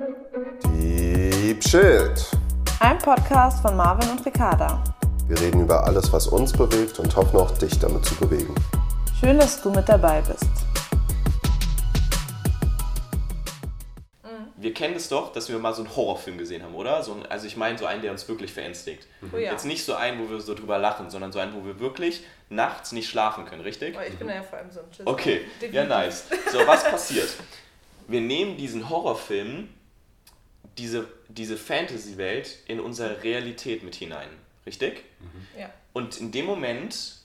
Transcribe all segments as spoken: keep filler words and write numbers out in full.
Deep Shit. Ein Podcast von Marvin und Ricarda. Wir reden über alles, was uns bewegt und hoffen auch dich damit zu bewegen. Schön, dass du mit dabei bist. Wir kennen es doch, dass wir mal so einen Horrorfilm gesehen haben, oder? So ein, also ich meine so einen, der uns wirklich verängstigt. Oh ja. Jetzt nicht so einen, wo wir so drüber lachen, sondern so einen, wo wir wirklich nachts nicht schlafen können, richtig? Oh, ich bin ja vor allem so ein Schiss. Okay, Definitiv. Ja nice. So, was passiert? Wir nehmen diesen Horrorfilm, diese, diese Fantasy-Welt in unsere Realität mit hinein, richtig? Mhm. Ja. Und in dem Moment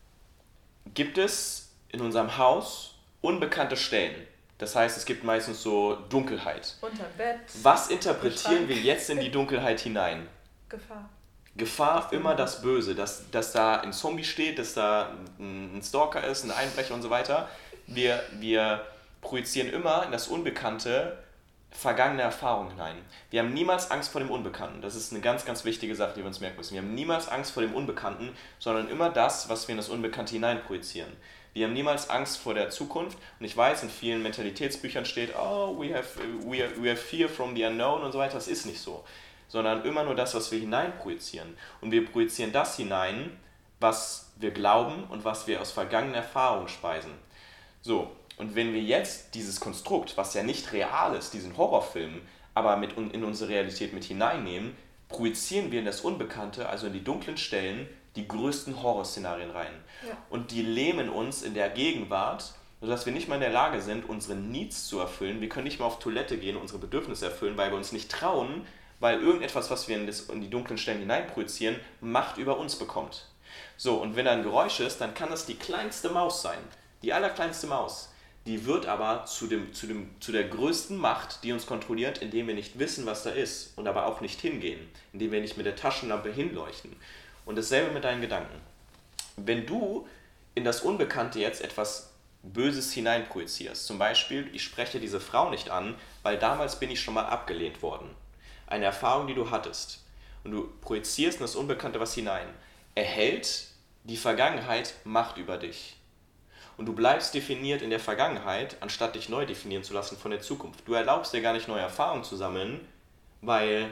gibt es in unserem Haus unbekannte Stellen. Das heißt, es gibt meistens so Dunkelheit. Unterm Bett. Was interpretieren wir jetzt in die Dunkelheit hinein? Gefahr. Gefahr, immer das Böse, dass, dass da ein Zombie steht, dass da ein Stalker ist, ein Einbrecher und so weiter. Wir, wir projizieren immer in das Unbekannte vergangene Erfahrungen hinein. Wir haben niemals Angst vor dem Unbekannten. Das ist eine ganz, ganz wichtige Sache, die wir uns merken müssen. Wir haben niemals Angst vor dem Unbekannten, sondern immer das, was wir in das Unbekannte hinein projizieren. Wir haben niemals Angst vor der Zukunft und ich weiß, in vielen Mentalitätsbüchern steht, oh, we have, we have, we have fear from the unknown und so weiter. Das ist nicht so, sondern immer nur das, was wir hinein projizieren. Und wir projizieren das hinein, was wir glauben und was wir aus vergangenen Erfahrungen speisen. So, und wenn wir jetzt dieses Konstrukt, was ja nicht real ist, diesen Horrorfilm, aber mit in unsere Realität mit hineinnehmen, projizieren wir in das Unbekannte, also in die dunklen Stellen, die größten Horrorszenarien rein. Ja. Und die lähmen uns in der Gegenwart, sodass wir nicht mal in der Lage sind, unsere Needs zu erfüllen. Wir können nicht mal auf Toilette gehen, unsere Bedürfnisse erfüllen, weil wir uns nicht trauen, weil irgendetwas, was wir in, das, in die dunklen Stellen hineinprojizieren, Macht über uns bekommt. So, und wenn da ein Geräusch ist, dann kann das die kleinste Maus sein. Die allerkleinste Maus. Die wird aber zu, dem, zu, dem, zu der größten Macht, die uns kontrolliert, indem wir nicht wissen, was da ist und aber auch nicht hingehen, indem wir nicht mit der Taschenlampe hinleuchten. Und dasselbe mit deinen Gedanken. Wenn du in das Unbekannte jetzt etwas Böses hineinprojizierst, zum Beispiel, ich spreche diese Frau nicht an, weil damals bin ich schon mal abgelehnt worden. Eine Erfahrung, die du hattest. Und du projizierst in das Unbekannte was hinein. Erhält die Vergangenheit Macht über dich. Und du bleibst definiert in der Vergangenheit, anstatt dich neu definieren zu lassen von der Zukunft. Du erlaubst dir gar nicht neue Erfahrungen zu sammeln, weil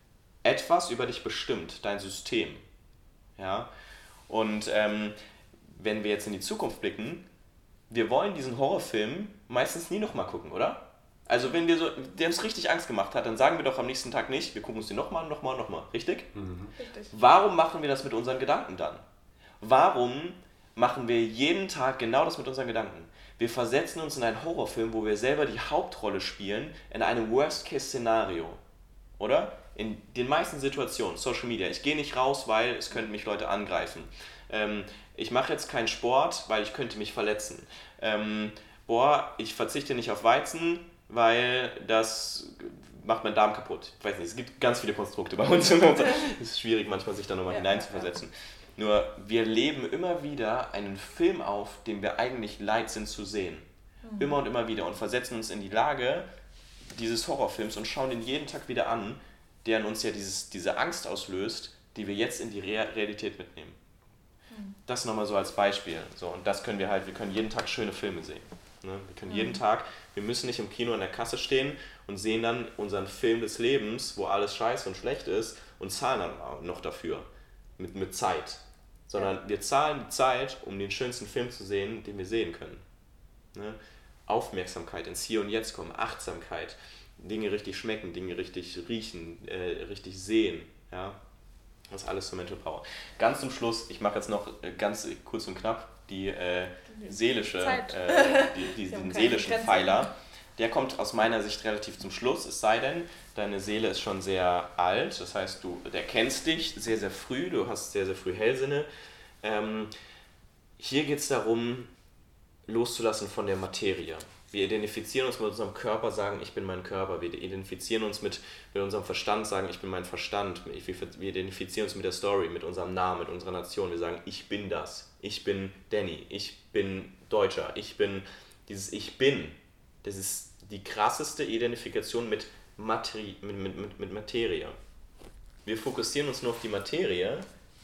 etwas über dich bestimmt, dein System. Ja? Und ähm, wenn wir jetzt in die Zukunft blicken, wir wollen diesen Horrorfilm meistens nie nochmal gucken, oder? Also wenn wir so, der uns richtig Angst gemacht hat, dann sagen wir doch am nächsten Tag nicht, wir gucken uns den nochmal, nochmal, nochmal. Richtig? Mhm. Richtig. Warum machen wir das mit unseren Gedanken dann? Warum machen wir jeden Tag genau das mit unseren Gedanken? Wir versetzen uns in einen Horrorfilm, wo wir selber die Hauptrolle spielen, in einem Worst-Case-Szenario. Oder? In den meisten Situationen, Social Media. Ich gehe nicht raus, weil es könnten mich Leute angreifen. Ähm, ich mache jetzt keinen Sport, weil ich könnte mich verletzen. Ähm, boah, ich verzichte nicht auf Weizen, weil das macht meinen Darm kaputt. Ich weiß nicht, es gibt ganz viele Konstrukte bei uns. Es ist schwierig, manchmal sich da nochmal ja, hineinzuversetzen. Ja. Nur, wir leben immer wieder einen Film auf, den wir eigentlich leid sind zu sehen. Mhm. Immer und immer wieder. Und versetzen uns in die Lage dieses Horrorfilms und schauen ihn jeden Tag wieder an, der in uns ja dieses, diese Angst auslöst, die wir jetzt in die Realität mitnehmen. Mhm. Das nochmal so als Beispiel. So, und das können wir halt, wir können jeden Tag schöne Filme sehen. Ne? Wir können mhm. jeden Tag, wir müssen nicht im Kino an der Kasse stehen und sehen dann unseren Film des Lebens, wo alles scheiße und schlecht ist und zahlen dann noch dafür. Mit, mit Zeit. Sondern ja. wir zahlen die Zeit, um den schönsten Film zu sehen, den wir sehen können. Ne? Aufmerksamkeit, ins Hier und Jetzt kommen, Achtsamkeit, Dinge richtig schmecken, Dinge richtig riechen, äh, richtig sehen. Ja? Das ist alles zur Mental Power. Ganz zum Schluss, ich mache jetzt noch ganz kurz und knapp die äh, seelische, äh, die, die, diesen seelischen Grenzen. Pfeiler. Der kommt aus meiner Sicht relativ zum Schluss, es sei denn, deine Seele ist schon sehr alt, das heißt, du erkennst dich sehr, sehr früh, du hast sehr, sehr früh Hellsinne. Ähm, hier geht es darum, loszulassen von der Materie. Wir identifizieren uns mit unserem Körper, sagen, ich bin mein Körper. Wir identifizieren uns mit, mit unserem Verstand, sagen, ich bin mein Verstand. Wir identifizieren uns mit der Story, mit unserem Namen, mit unserer Nation. Wir sagen, ich bin das. Ich bin Danny. Ich bin Deutscher. Ich bin dieses Ich bin. Das ist die krasseste Identifikation mit, Materi- mit, mit, mit, mit Materie. Wir fokussieren uns nur auf die Materie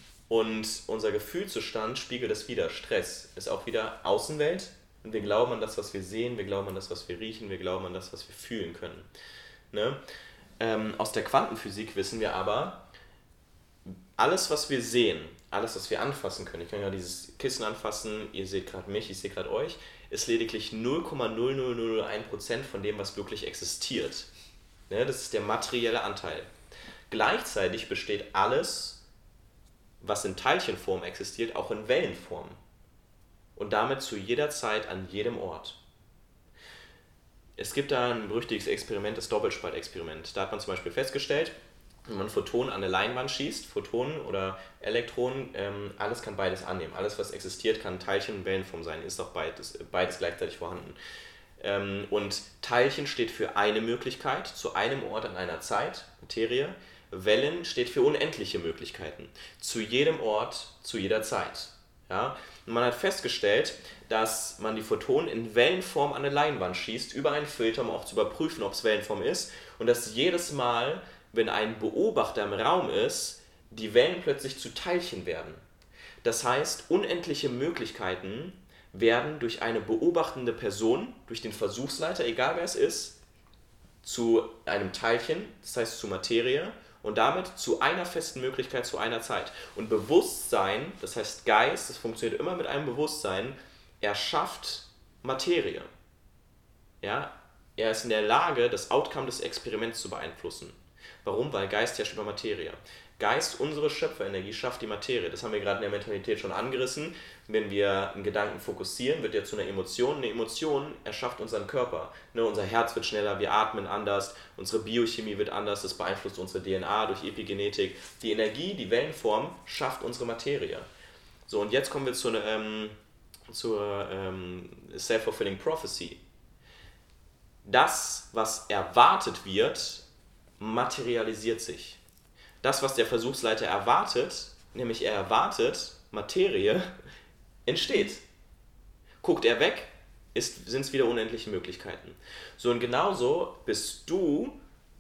und unser Gefühlszustand spiegelt das wieder. Stress ist auch wieder Außenwelt und wir glauben an das, was wir sehen, wir glauben an das, was wir riechen, wir glauben an das, was wir fühlen können. Ne? Ähm, aus der Quantenphysik wissen wir aber, alles, was wir sehen, alles, was wir anfassen können, ich kann ja dieses Kissen anfassen, ihr seht gerade mich, ich sehe gerade euch, ist lediglich null Komma null null null eins Prozent von dem, was wirklich existiert. Ne? Das ist der materielle Anteil. Gleichzeitig besteht alles, was in Teilchenform existiert, auch in Wellenform. Und damit zu jeder Zeit an jedem Ort. Es gibt da ein berüchtigtes Experiment, das Doppelspaltexperiment. Da hat man zum Beispiel festgestellt, wenn man Photonen an eine Leinwand schießt, Photonen oder Elektronen, ähm, alles kann beides annehmen. Alles, was existiert, kann Teilchen- und Wellenform sein, ist auch beides, beides gleichzeitig vorhanden. Ähm, und Teilchen steht für eine Möglichkeit, zu einem Ort an einer Zeit, Materie. Wellen steht für unendliche Möglichkeiten, zu jedem Ort, zu jeder Zeit. Ja? Und man hat festgestellt, dass man die Photonen in Wellenform an eine Leinwand schießt, über einen Filter, um auch zu überprüfen, ob es Wellenform ist, und dass jedes Mal, wenn ein Beobachter im Raum ist, die Wellen plötzlich zu Teilchen werden. Das heißt, unendliche Möglichkeiten werden durch eine beobachtende Person, durch den Versuchsleiter, egal wer es ist, zu einem Teilchen, das heißt zu Materie, und damit zu einer festen Möglichkeit zu einer Zeit. Und Bewusstsein, das heißt Geist, das funktioniert immer mit einem Bewusstsein, erschafft Materie. Ja? Er ist in der Lage, das Outcome des Experiments zu beeinflussen. Warum? Weil Geist herrscht über Materie. Geist, unsere Schöpferenergie, schafft die Materie. Das haben wir gerade in der Mentalität schon angerissen. Wenn wir einen Gedanken fokussieren, wird er zu einer Emotion. Eine Emotion erschafft unseren Körper. Ne, unser Herz wird schneller, wir atmen anders, unsere Biochemie wird anders, das beeinflusst unsere D N A durch Epigenetik. Die Energie, die Wellenform, schafft unsere Materie. So, und jetzt kommen wir zu einer, ähm, zur ähm, Self-Fulfilling Prophecy. Das, was erwartet wird, materialisiert sich. Das, was der Versuchsleiter erwartet, nämlich er erwartet Materie, entsteht. Guckt er weg, sind es wieder unendliche Möglichkeiten. So, und genauso bist du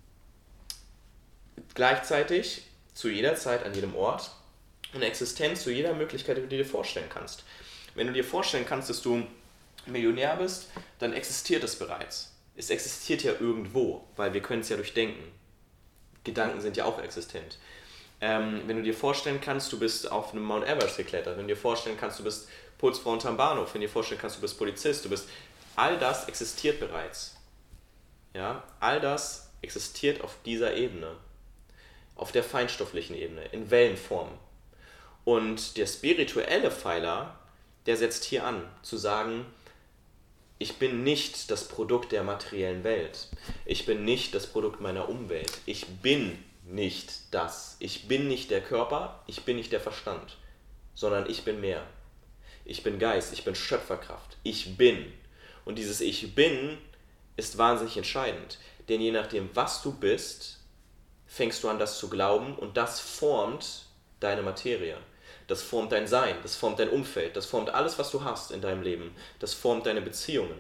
gleichzeitig zu jeder Zeit an jedem Ort eine Existenz zu jeder Möglichkeit, die du dir vorstellen kannst. Wenn du dir vorstellen kannst, dass du Millionär bist, dann existiert es bereits. Es existiert ja irgendwo, weil wir können es ja durchdenken. Gedanken sind ja auch existent. Ähm, wenn du dir vorstellen kannst, du bist auf einem Mount Everest geklettert, wenn du dir vorstellen kannst, du bist Putzfrau unterm Bahnhof, wenn du dir vorstellen kannst, du bist Polizist, du bist, all das existiert bereits. Ja? All das existiert auf dieser Ebene, auf der feinstofflichen Ebene, in Wellenform. Und der spirituelle Pfeiler, der setzt hier an, zu sagen, ich bin nicht das Produkt der materiellen Welt. Ich bin nicht das Produkt meiner Umwelt. Ich bin nicht das. Ich bin nicht der Körper, ich bin nicht der Verstand, sondern ich bin mehr. Ich bin Geist, ich bin Schöpferkraft. Ich bin. Und dieses Ich bin ist wahnsinnig entscheidend. Denn je nachdem, was du bist, fängst du an, das zu glauben, und das formt deine Materie. Das formt dein Sein, das formt dein Umfeld, das formt alles, was du hast in deinem Leben. Das formt deine Beziehungen.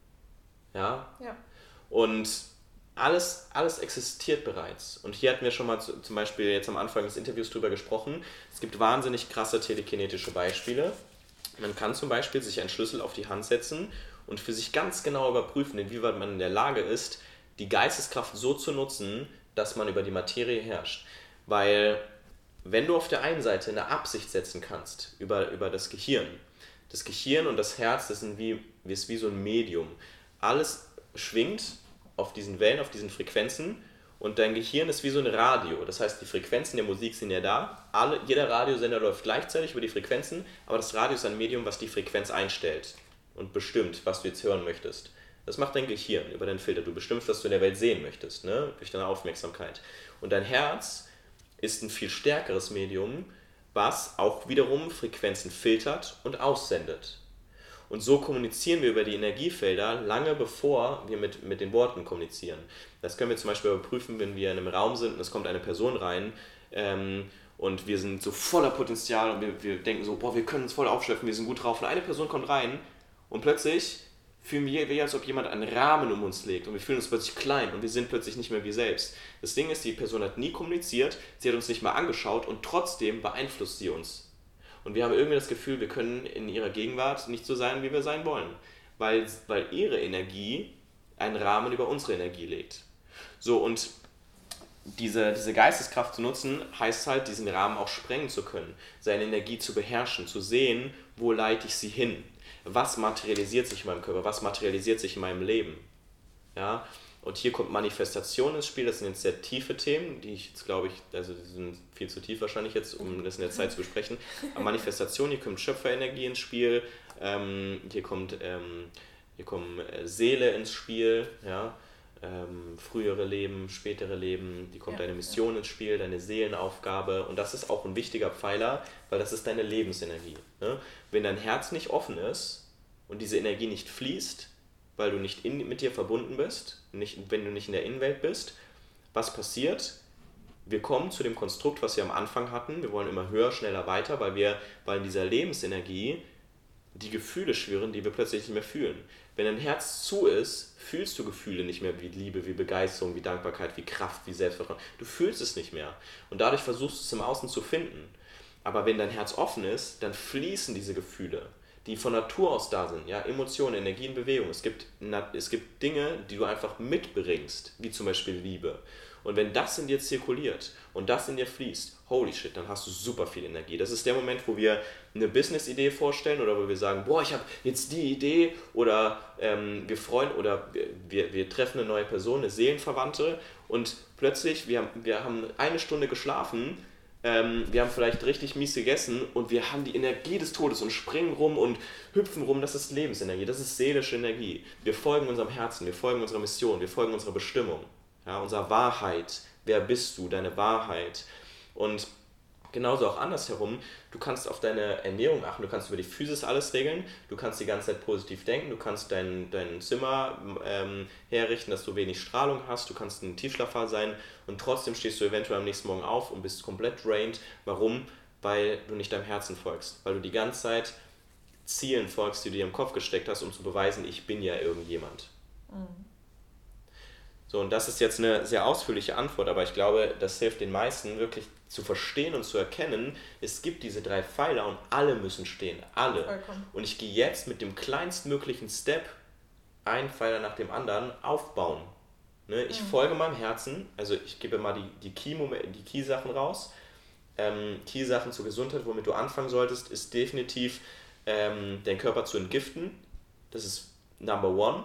Ja? Ja. Und alles, alles existiert bereits. Und hier hatten wir schon mal zu, zum Beispiel jetzt am Anfang des Interviews drüber gesprochen. Es gibt wahnsinnig krasse telekinetische Beispiele. Man kann zum Beispiel sich einen Schlüssel auf die Hand setzen und für sich ganz genau überprüfen, inwieweit man in der Lage ist, die Geisteskraft so zu nutzen, dass man über die Materie herrscht. Weil wenn du auf der einen Seite eine Absicht setzen kannst über, über das Gehirn, das Gehirn und das Herz, das sind wie, ist wie so ein Medium. Alles schwingt auf diesen Wellen, auf diesen Frequenzen, und dein Gehirn ist wie so ein Radio. Das heißt, die Frequenzen der Musik sind ja da, alle, jeder Radiosender läuft gleichzeitig über die Frequenzen, aber das Radio ist ein Medium, was die Frequenz einstellt und bestimmt, was du jetzt hören möchtest. Das macht dein Gehirn über deinen Filter. Du bestimmst, was du in der Welt sehen möchtest, ne? Durch deine Aufmerksamkeit. Und dein Herz ist ein viel stärkeres Medium, was auch wiederum Frequenzen filtert und aussendet. Und so kommunizieren wir über die Energiefelder lange bevor wir mit, mit den Worten kommunizieren. Das können wir zum Beispiel überprüfen, wenn wir in einem Raum sind und es kommt eine Person rein ähm, und wir sind so voller Potenzial und wir, wir denken so, boah, wir können uns voll aufschöpfen, wir sind gut drauf. Und eine Person kommt rein und plötzlich fühlen wir, wie als ob jemand einen Rahmen um uns legt, und wir fühlen uns plötzlich klein und wir sind plötzlich nicht mehr wir selbst. Das Ding ist, die Person hat nie kommuniziert, sie hat uns nicht mal angeschaut, und trotzdem beeinflusst sie uns. Und wir haben irgendwie das Gefühl, wir können in ihrer Gegenwart nicht so sein, wie wir sein wollen, weil, weil ihre Energie einen Rahmen über unsere Energie legt. So, und diese, diese Geisteskraft zu nutzen, heißt halt, diesen Rahmen auch sprengen zu können, seine Energie zu beherrschen, zu sehen, wo leite ich sie hin, was materialisiert sich in meinem Körper, was materialisiert sich in meinem Leben. Ja? Und hier kommt Manifestation ins Spiel, das sind jetzt sehr tiefe Themen, die ich jetzt glaube ich, also die sind viel zu tief wahrscheinlich jetzt, um das in der Zeit zu besprechen. Aber Manifestation, hier kommt Schöpferenergie ins Spiel, ähm, hier kommt, ähm, hier kommen äh, Seele ins Spiel, ja, ähm, frühere Leben, spätere Leben, die kommt ja, deine Mission ja. ins Spiel, deine Seelenaufgabe, und das ist auch ein wichtiger Pfeiler, weil das ist deine Lebensenergie. Ne? Wenn dein Herz nicht offen ist und diese Energie nicht fließt, weil du nicht in, mit dir verbunden bist, nicht, wenn du nicht in der Innenwelt bist, was passiert? Wir kommen zu dem Konstrukt, was wir am Anfang hatten, wir wollen immer höher, schneller, weiter, weil wir, weil in dieser Lebensenergie die Gefühle schwirren, die wir plötzlich nicht mehr fühlen. Wenn dein Herz zu ist, fühlst du Gefühle nicht mehr wie Liebe, wie Begeisterung, wie Dankbarkeit, wie Kraft, wie Selbstvertrauen. Du fühlst es nicht mehr. Und dadurch versuchst du es im Außen zu finden. Aber wenn dein Herz offen ist, dann fließen diese Gefühle, die von Natur aus da sind. Ja? Emotionen, Energien, Bewegung. Es gibt, es gibt Dinge, die du einfach mitbringst, wie zum Beispiel Liebe. Und wenn das in dir zirkuliert und das in dir fließt, holy shit, dann hast du super viel Energie. Das ist der Moment, wo wir eine Business-Idee vorstellen oder wo wir sagen, boah, ich habe jetzt die Idee, oder ähm, wir freuen oder wir, wir treffen eine neue Person, eine Seelenverwandte, und plötzlich, wir haben, wir haben eine Stunde geschlafen, ähm, wir haben vielleicht richtig mies gegessen und wir haben die Energie des Todes und springen rum und hüpfen rum. Das ist Lebensenergie, das ist seelische Energie. Wir folgen unserem Herzen, wir folgen unserer Mission, wir folgen unserer Bestimmung. Ja, unsere Wahrheit, wer bist du, deine Wahrheit. Und genauso auch andersherum, du kannst auf deine Ernährung achten, du kannst über die Physis alles regeln, du kannst die ganze Zeit positiv denken, du kannst dein, dein Zimmer ähm, herrichten, dass du wenig Strahlung hast, du kannst ein Tiefschlafphaser sein, und trotzdem stehst du eventuell am nächsten Morgen auf und bist komplett drained. Warum? Weil du nicht deinem Herzen folgst, weil du die ganze Zeit Zielen folgst, die du dir im Kopf gesteckt hast, um zu beweisen, ich bin ja irgendjemand. Mhm. So, und das ist jetzt eine sehr ausführliche Antwort, aber ich glaube, das hilft den meisten wirklich zu verstehen und zu erkennen, es gibt diese drei Pfeiler und alle müssen stehen, alle. Vollkommen. Und ich gehe jetzt mit dem kleinstmöglichen Step, einen Pfeiler nach dem anderen, aufbauen. Ne? Ich mhm. folge meinem Herzen, also ich gebe mal die, die, Key, die Key-Sachen raus. Ähm, Key-Sachen zur Gesundheit, womit du anfangen solltest, ist definitiv ähm, den Körper zu entgiften. Das ist Number One.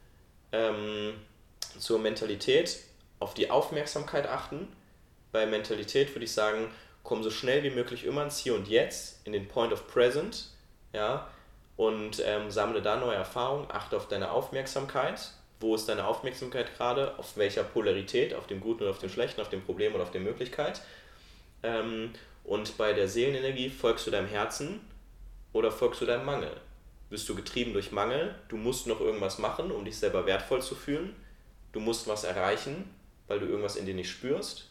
Ähm, Zur Mentalität, auf die Aufmerksamkeit achten. Bei Mentalität würde ich sagen, komm so schnell wie möglich immer ins Hier und Jetzt, in den Point of Present, ja, und ähm, sammle da neue Erfahrungen, achte auf deine Aufmerksamkeit. Wo ist deine Aufmerksamkeit gerade? Auf welcher Polarität? Auf dem Guten oder auf dem Schlechten? Auf dem Problem oder auf der Möglichkeit? Ähm, und bei der Seelenenergie, folgst du deinem Herzen oder folgst du deinem Mangel? Bist du getrieben durch Mangel? Du musst noch irgendwas machen, um dich selber wertvoll zu fühlen? Du musst was erreichen, weil du irgendwas in dir nicht spürst?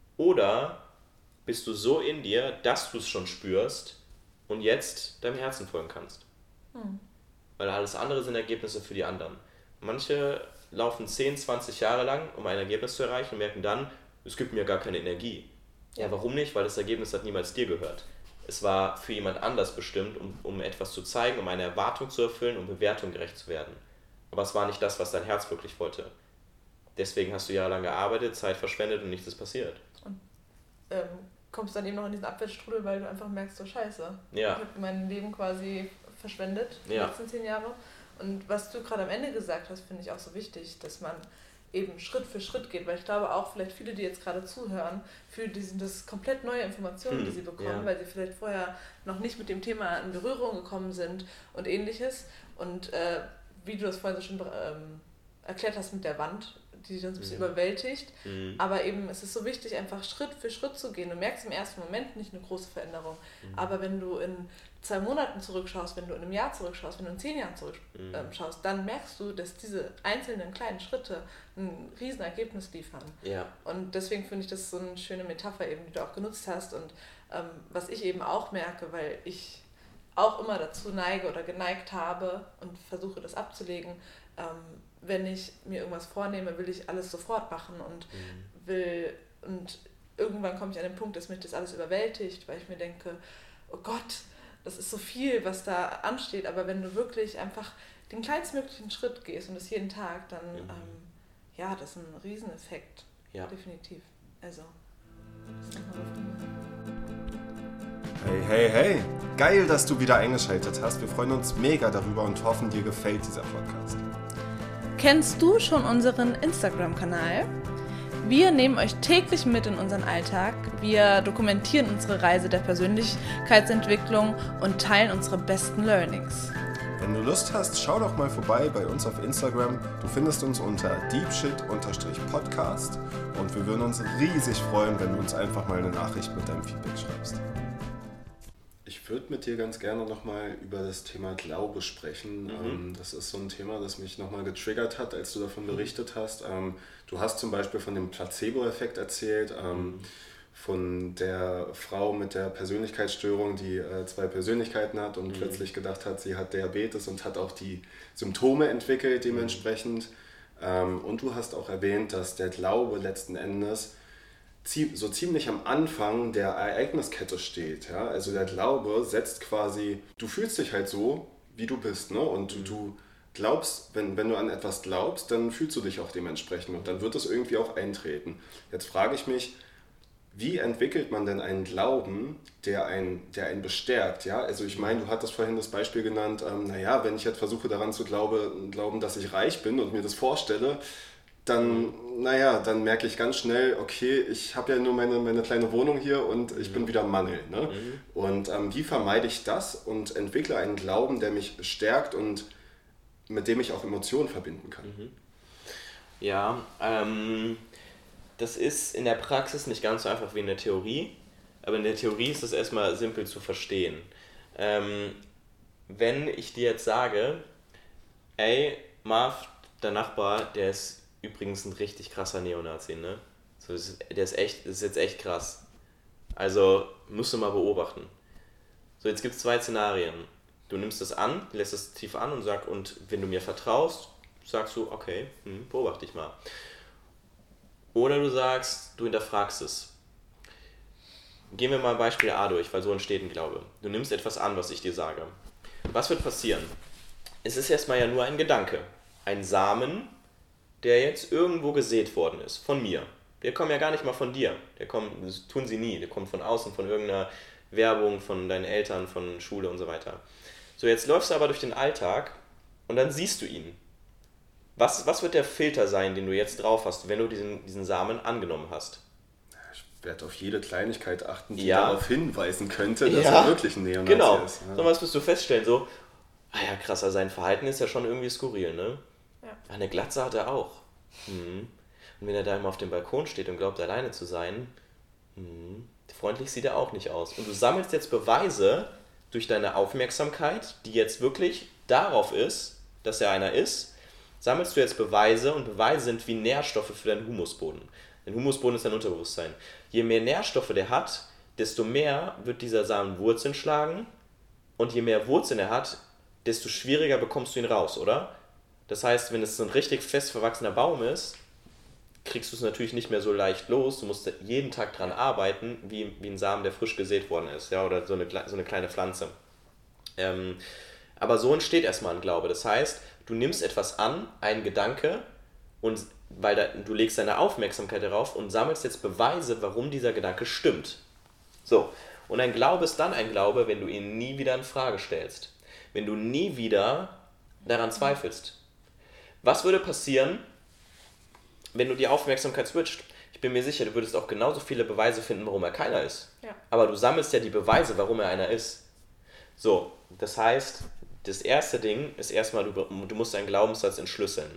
Oder bist du so in dir, dass du es schon spürst und jetzt deinem Herzen folgen kannst? Hm. Weil alles andere sind Ergebnisse für die anderen. Manche laufen zehn, zwanzig Jahre lang, um ein Ergebnis zu erreichen, und merken dann, es gibt mir gar keine Energie. Ja, ja, warum nicht? Weil das Ergebnis hat niemals dir gehört. Es war für jemand anders bestimmt, um, um etwas zu zeigen, um eine Erwartung zu erfüllen, um Bewertung gerecht zu werden. Aber es war nicht das, was dein Herz wirklich wollte. Deswegen hast du jahrelang gearbeitet, Zeit verschwendet und nichts ist passiert. Und ähm, kommst dann eben noch in diesen Abwärtsstrudel, weil du einfach merkst, so scheiße. Ja. Ich habe mein Leben quasi verschwendet, die ja. letzten zehn Jahre. Und was du gerade am Ende gesagt hast, finde ich auch so wichtig, dass man eben Schritt für Schritt geht, weil ich glaube auch vielleicht viele, die jetzt gerade zuhören, für die sind das komplett neue Informationen, hm. die sie bekommen, ja. weil sie vielleicht vorher noch nicht mit dem Thema in Berührung gekommen sind und ähnliches. Und äh, wie du das vorhin so schon ähm, erklärt hast mit der Wand, die uns ein bisschen mhm. überwältigt, mhm. aber eben es ist so wichtig, einfach Schritt für Schritt zu gehen. Du merkst im ersten Moment nicht eine große Veränderung, mhm. aber wenn du in zwei Monaten zurückschaust, wenn du in einem Jahr zurückschaust, wenn du in zehn Jahren zurückschaust, mhm. dann merkst du, dass diese einzelnen kleinen Schritte ein riesen Ergebnis liefern. Ja. Und deswegen finde ich das so eine schöne Metapher eben, die du auch genutzt hast, und ähm, was ich eben auch merke, weil ich auch immer dazu neige oder geneigt habe und versuche das abzulegen, ähm, wenn ich mir irgendwas vornehme, will ich alles sofort machen und mhm. will, und irgendwann komme ich an den Punkt, dass mich das alles überwältigt, weil ich mir denke, oh Gott, das ist so viel, was da ansteht, aber wenn du wirklich einfach den kleinstmöglichen Schritt gehst und das jeden Tag, dann, mhm. ähm, ja, das ist ein Rieseneffekt. Ja. Definitiv. Also, das ist nochmal davon. Hey, hey, hey! Geil, dass du wieder eingeschaltet hast. Wir freuen uns mega darüber und hoffen, dir gefällt dieser Podcast. Kennst du schon unseren Instagram-Kanal? Wir nehmen euch täglich mit in unseren Alltag. Wir dokumentieren unsere Reise der Persönlichkeitsentwicklung und teilen unsere besten Learnings. Wenn du Lust hast, schau doch mal vorbei bei uns auf Instagram. Du findest uns unter deepshit-podcast und wir würden uns riesig freuen, wenn du uns einfach mal eine Nachricht mit deinem Feedback schreibst. Ich würde mit dir ganz gerne nochmal über das Thema Glaube sprechen. Mhm. Das ist so ein Thema, das mich nochmal getriggert hat, als du davon berichtet hast. Du hast zum Beispiel von dem Placebo-Effekt erzählt, mhm. von der Frau mit der Persönlichkeitsstörung, die zwei Persönlichkeiten hat und mhm. plötzlich gedacht hat, sie hat Diabetes und hat auch die Symptome entwickelt dementsprechend. Mhm. Und du hast auch erwähnt, dass der Glaube letzten Endes so ziemlich am Anfang der Ereigniskette steht. Ja? Also der Glaube setzt quasi, du fühlst dich halt so, wie du bist, ne? Und mhm. du glaubst, wenn, wenn du an etwas glaubst, dann fühlst du dich auch dementsprechend und dann wird es irgendwie auch eintreten. Jetzt frage ich mich, wie entwickelt man denn einen Glauben, der einen, der einen bestärkt? Ja? Also ich meine, du hattest vorhin das Beispiel genannt, ähm, naja, wenn ich jetzt versuche daran zu glaube, glauben, dass ich reich bin und mir das vorstelle, dann, naja, dann merke ich ganz schnell, okay, ich habe ja nur meine, meine kleine Wohnung hier und ich mhm. bin wieder Mangel. Ne? Mhm. Und ähm, wie vermeide ich das und entwickle einen Glauben, der mich stärkt und mit dem ich auch Emotionen verbinden kann? Mhm. Ja, ähm, das ist in der Praxis nicht ganz so einfach wie in der Theorie, aber in der Theorie ist es erstmal simpel zu verstehen. Ähm, wenn ich dir jetzt sage, ey, Marv, der Nachbar, der ist übrigens ein richtig krasser Neonazi, ne? So, das ist, der ist echt, das ist jetzt echt krass. Also, musst du mal beobachten. So, jetzt gibt es zwei Szenarien. Du nimmst es an, lässt es tief an und sagst, und wenn du mir vertraust, sagst du, okay, hm, beobachte dich mal. Oder du sagst, du hinterfragst es. Gehen wir mal Beispiel A durch, weil so entsteht ein Glaube. Du nimmst etwas an, was ich dir sage. Was wird passieren? Es ist erstmal ja nur ein Gedanke. Ein Samen, der jetzt irgendwo gesät worden ist, von mir. Der kommt ja gar nicht mal von dir. Der kommt, das tun sie nie. Der kommt von außen, von irgendeiner Werbung, von deinen Eltern, von Schule und so weiter. So, jetzt läufst du aber durch den Alltag und dann siehst du ihn. Was, was wird der Filter sein, den du jetzt drauf hast, wenn du diesen, diesen Samen angenommen hast? Ich werde auf jede Kleinigkeit achten, die ja. darauf hinweisen könnte, dass ja. er wirklich ein Neonazi genau. ist. Ja. So was wirst du feststellen, so, ah ja krass, sein Verhalten ist ja schon irgendwie skurril, ne? Ja. Eine Glatze hat er auch. Mhm. Und wenn er da immer auf dem Balkon steht und glaubt, alleine zu sein, mhm, freundlich sieht er auch nicht aus. Und du sammelst jetzt Beweise durch deine Aufmerksamkeit, die jetzt wirklich darauf ist, dass er einer ist, sammelst du jetzt Beweise und Beweise sind wie Nährstoffe für deinen Humusboden. Dein Humusboden ist dein Unterbewusstsein. Je mehr Nährstoffe der hat, desto mehr wird dieser Samen Wurzeln schlagen und je mehr Wurzeln er hat, desto schwieriger bekommst du ihn raus, oder? Das heißt, wenn es so ein richtig fest verwachsener Baum ist, kriegst du es natürlich nicht mehr so leicht los. Du musst jeden Tag dran arbeiten, wie, wie ein Samen, der frisch gesät worden ist, ja, oder so eine, so eine kleine Pflanze. Ähm, aber so entsteht erstmal ein Glaube. Das heißt, du nimmst etwas an, einen Gedanke, und weil da, du legst deine Aufmerksamkeit darauf und sammelst jetzt Beweise, warum dieser Gedanke stimmt. So, und ein Glaube ist dann ein Glaube, wenn du ihn nie wieder in Frage stellst. Wenn du nie wieder daran zweifelst. Was würde passieren, wenn du die Aufmerksamkeit switcht? Ich bin mir sicher, du würdest auch genauso viele Beweise finden, warum er keiner ist. Ja. Aber du sammelst ja die Beweise, warum er einer ist. So, das heißt, das erste Ding ist erstmal, du, du musst einen Glaubenssatz entschlüsseln.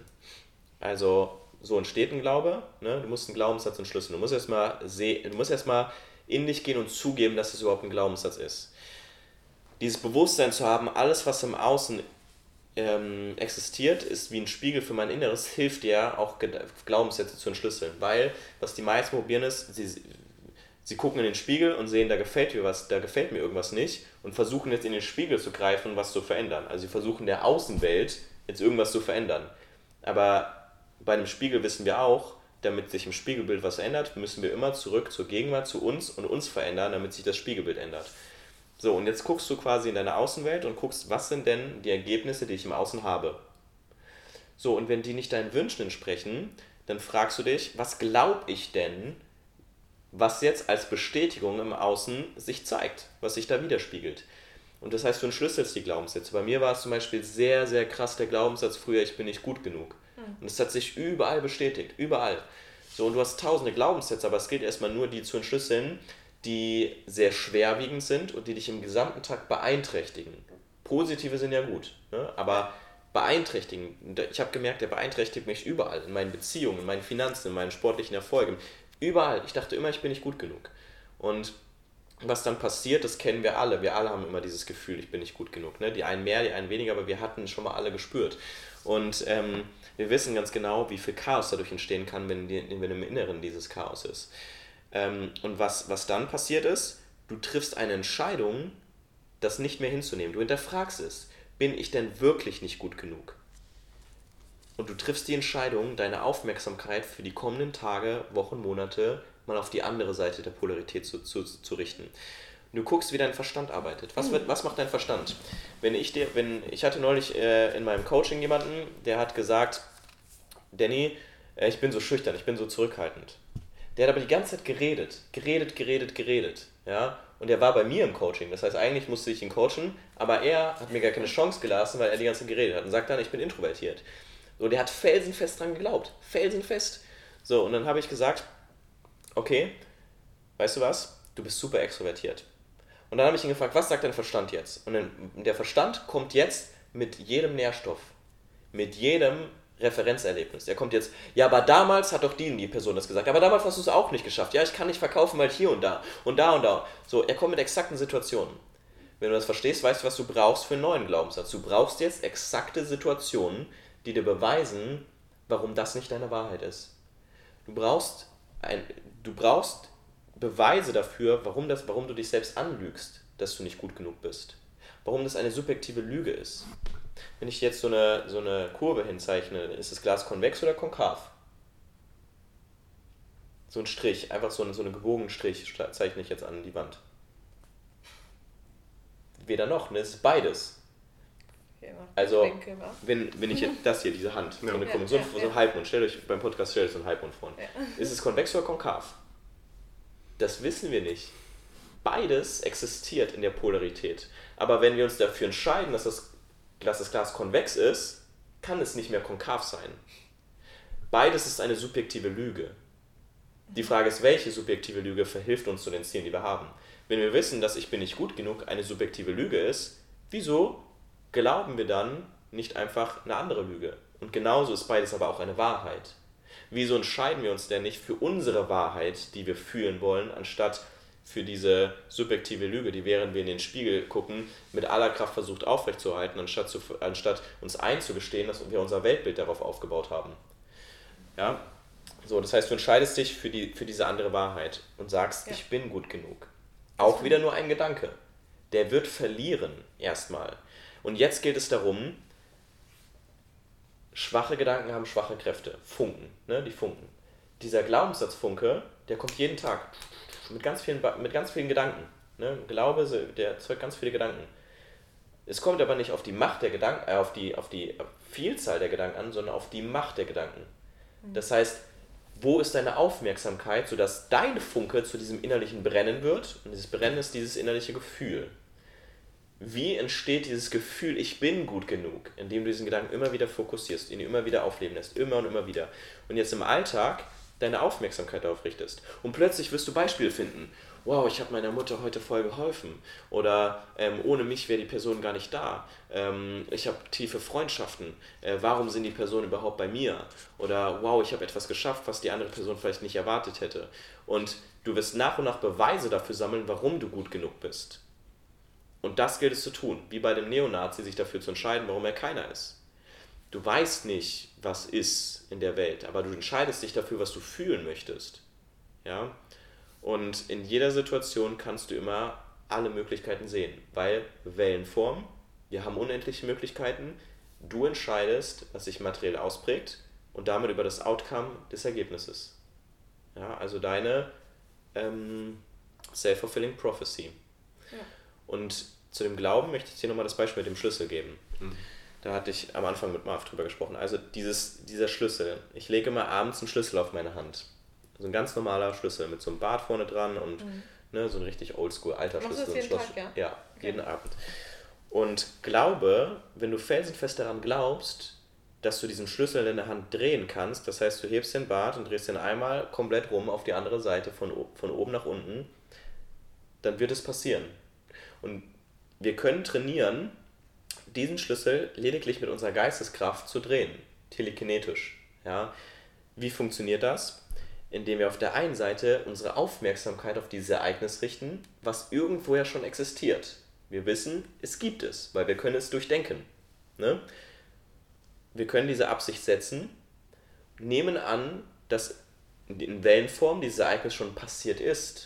Also, so entsteht ein Glaube, ne? Du musst einen Glaubenssatz entschlüsseln. Du musst erstmal seh- du musst erstmal in dich gehen und zugeben, dass es überhaupt ein Glaubenssatz ist. Dieses Bewusstsein zu haben, alles, was im Außen ähm, existiert, ist wie ein Spiegel für mein Inneres, hilft dir auch Glaubenssätze zu entschlüsseln. Weil, was die meisten probieren ist, sie, sie gucken in den Spiegel und sehen, da gefällt mir was, da gefällt mir irgendwas nicht und versuchen jetzt in den Spiegel zu greifen und was zu verändern. Also sie versuchen der Außenwelt jetzt irgendwas zu verändern. Aber bei einem Spiegel wissen wir auch, damit sich im Spiegelbild was ändert, müssen wir immer zurück zur Gegenwart, zu uns und uns verändern, damit sich das Spiegelbild ändert. So, und jetzt guckst du quasi in deine Außenwelt und guckst, was sind denn die Ergebnisse, die ich im Außen habe. So, und wenn die nicht deinen Wünschen entsprechen, dann fragst du dich, was glaube ich denn, was jetzt als Bestätigung im Außen sich zeigt, was sich da widerspiegelt. Und das heißt, du entschlüsselst die Glaubenssätze. Bei mir war es zum Beispiel sehr, sehr krass der Glaubenssatz früher, ich bin nicht gut genug. Mhm. Und das hat sich überall bestätigt, überall. So, und du hast tausende Glaubenssätze, aber es gilt erstmal nur, die zu entschlüsseln, die sehr schwerwiegend sind und die dich im gesamten Tag beeinträchtigen. Positive sind ja gut, ne? Aber beeinträchtigen, ich habe gemerkt, der beeinträchtigt mich überall, in meinen Beziehungen, in meinen Finanzen, in meinen sportlichen Erfolgen, überall. Ich dachte immer, ich bin nicht gut genug. Und was dann passiert, das kennen wir alle, wir alle haben immer dieses Gefühl, ich bin nicht gut genug, ne? Die einen mehr, die einen weniger, aber wir hatten schon mal alle gespürt. Und ähm, wir wissen ganz genau, wie viel Chaos dadurch entstehen kann, wenn, die, wenn im Inneren dieses Chaos ist. Ähm, und was, was dann passiert ist, du triffst eine Entscheidung, das nicht mehr hinzunehmen. Du hinterfragst es. Bin ich denn wirklich nicht gut genug? Und du triffst die Entscheidung, deine Aufmerksamkeit für die kommenden Tage, Wochen, Monate mal auf die andere Seite der Polarität zu, zu, zu richten. Und du guckst, wie dein Verstand arbeitet. Was, wird, was macht dein Verstand? Wenn ich dir, wenn, ich hatte neulich äh, in meinem Coaching jemanden, der hat gesagt, Danny, äh, ich bin so schüchtern, ich bin so zurückhaltend. Der hat aber die ganze Zeit geredet, geredet, geredet, geredet, ja, und er war bei mir im Coaching, das heißt, eigentlich musste ich ihn coachen, aber er hat mir gar keine Chance gelassen, weil er die ganze Zeit geredet hat und sagt dann, ich bin introvertiert. So, der hat felsenfest dran geglaubt, felsenfest. So, und dann habe ich gesagt, okay, weißt du was, du bist super extrovertiert. Und dann habe ich ihn gefragt, was sagt dein Verstand jetzt? Und dann, der Verstand kommt jetzt mit jedem Nährstoff, mit jedem Referenzerlebnis. Der kommt jetzt, ja, aber damals hat doch die und die Person das gesagt, aber damals hast du es auch nicht geschafft. Ja, ich kann nicht verkaufen, weil hier und da und da und da. So, er kommt mit exakten Situationen. Wenn du das verstehst, weißt du, was du brauchst für einen neuen Glaubenssatz. Du brauchst jetzt exakte Situationen, die dir beweisen, warum das nicht deine Wahrheit ist. Du brauchst, ein, du brauchst Beweise dafür, warum, das, warum du dich selbst anlügst, dass du nicht gut genug bist. Warum das eine subjektive Lüge ist. Wenn ich jetzt so eine, so eine Kurve hinzeichne, ist das Glas konvex oder konkav? So ein Strich, einfach so einen, so einen gebogenen Strich zeichne ich jetzt an die Wand. Weder noch, ne? Es ist beides. Also, wenn, wenn ich jetzt das hier, diese Hand, ja. so, eine, so, ein, so ein Halbmond, stellt euch beim Podcast stellt euch so ein Halbmond vor. Ja. Ist es konvex oder konkav? Das wissen wir nicht. Beides existiert in der Polarität. Aber wenn wir uns dafür entscheiden, dass das, dass das Glas konvex ist, kann es nicht mehr konkav sein. Beides ist eine subjektive Lüge. Die Frage ist, welche subjektive Lüge verhilft uns zu den Zielen, die wir haben? Wenn wir wissen, dass ich bin nicht gut genug eine subjektive Lüge ist, wieso glauben wir dann nicht einfach eine andere Lüge? Und genauso ist beides aber auch eine Wahrheit. Wieso entscheiden wir uns denn nicht für unsere Wahrheit, die wir fühlen wollen, anstatt für diese subjektive Lüge, die während wir in den Spiegel gucken, mit aller Kraft versucht aufrechtzuerhalten, anstatt, zu, anstatt uns einzugestehen, dass wir unser Weltbild darauf aufgebaut haben? Ja? So, das heißt, du entscheidest dich für, die, für diese andere Wahrheit und sagst, ja. ich bin gut genug. Auch wieder nur ein Gedanke. Der wird verlieren erstmal. Und jetzt geht es darum, schwache Gedanken haben schwache Kräfte. Funken, ne? Die Funken. Dieser Glaubenssatzfunke, der kommt jeden Tag mit ganz vielen, mit ganz vielen Gedanken. Ne? Glaube, der erzeugt ganz viele Gedanken. Es kommt aber nicht auf die Macht der Gedanken, äh, auf die, auf die Vielzahl der Gedanken an, sondern auf die Macht der Gedanken. Das heißt, wo ist deine Aufmerksamkeit, sodass dein Funke zu diesem innerlichen Brennen wird? Und dieses Brennen ist dieses innerliche Gefühl. Wie entsteht dieses Gefühl, ich bin gut genug, indem du diesen Gedanken immer wieder fokussierst, ihn immer wieder aufleben lässt, immer und immer wieder. Und jetzt im Alltag deine Aufmerksamkeit darauf richtest. Und plötzlich wirst du Beispiele finden. Wow, ich habe meiner Mutter heute voll geholfen. Oder ähm, ohne mich wäre die Person gar nicht da. Ähm, ich habe tiefe Freundschaften. Äh, warum sind die Personen überhaupt bei mir? Oder wow, ich habe etwas geschafft, was die andere Person vielleicht nicht erwartet hätte. Und du wirst nach und nach Beweise dafür sammeln, warum du gut genug bist. Und das gilt es zu tun, wie bei dem Neonazi, sich dafür zu entscheiden, warum er keiner ist. Du weißt nicht, was ist in der Welt, aber du entscheidest dich dafür, was du fühlen möchtest. Ja? Und in jeder Situation kannst du immer alle Möglichkeiten sehen, weil Wellenform, wir haben unendliche Möglichkeiten, du entscheidest, was sich materiell ausprägt und damit über das Outcome des Ergebnisses. Ja? Also deine ähm, self-fulfilling prophecy. Ja. Und zu dem Glauben möchte ich dir nochmal das Beispiel mit dem Schlüssel geben. Mhm. Da hatte ich am Anfang mit Marv drüber gesprochen. Also dieses, dieser Schlüssel. Ich lege immer abends einen Schlüssel auf meine Hand. So ein ganz normaler Schlüssel mit so einem Bart vorne dran und mhm. ne, so ein richtig oldschool alter Machst Schlüssel. Du das jeden Tag, ja? Ja, okay. jeden Abend. Und glaube, wenn du felsenfest daran glaubst, dass du diesen Schlüssel in der Hand drehen kannst, das heißt, du hebst den Bart und drehst den einmal komplett rum auf die andere Seite von, von oben nach unten, dann wird es passieren. Und wir können trainieren, diesen Schlüssel lediglich mit unserer Geisteskraft zu drehen, telekinetisch. Ja? Wie funktioniert das? Indem wir auf der einen Seite unsere Aufmerksamkeit auf dieses Ereignis richten, was irgendwo ja schon existiert. Wir wissen, es gibt es, weil wir können es durchdenken. Ne? Wir können diese Absicht setzen, nehmen an, dass in Wellenform dieses Ereignis schon passiert ist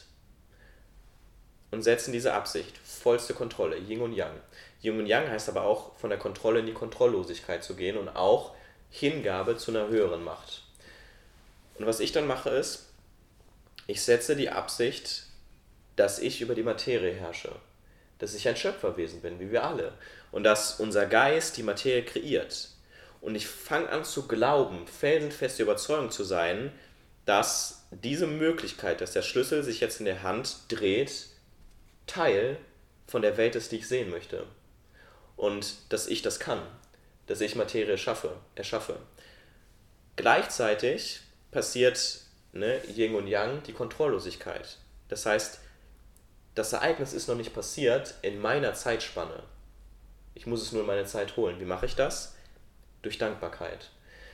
und setzen diese Absicht, vollste Kontrolle, Yin und Yang. Yin und Yang heißt aber auch, von der Kontrolle in die Kontrolllosigkeit zu gehen und auch Hingabe zu einer höheren Macht. Und was ich dann mache ist, ich setze die Absicht, dass ich über die Materie herrsche, dass ich ein Schöpferwesen bin, wie wir alle, und dass unser Geist die Materie kreiert. Und ich fange an zu glauben, felsenfeste Überzeugung zu sein, dass diese Möglichkeit, dass der Schlüssel sich jetzt in der Hand dreht, Teil von der Welt ist, die ich sehen möchte. Und dass ich das kann, dass ich Materie schaffe, erschaffe. Gleichzeitig passiert ne, Yin und Yang die Kontrolllosigkeit. Das heißt, das Ereignis ist noch nicht passiert in meiner Zeitspanne. Ich muss es nur in meine Zeit holen. Wie mache ich das? Durch Dankbarkeit.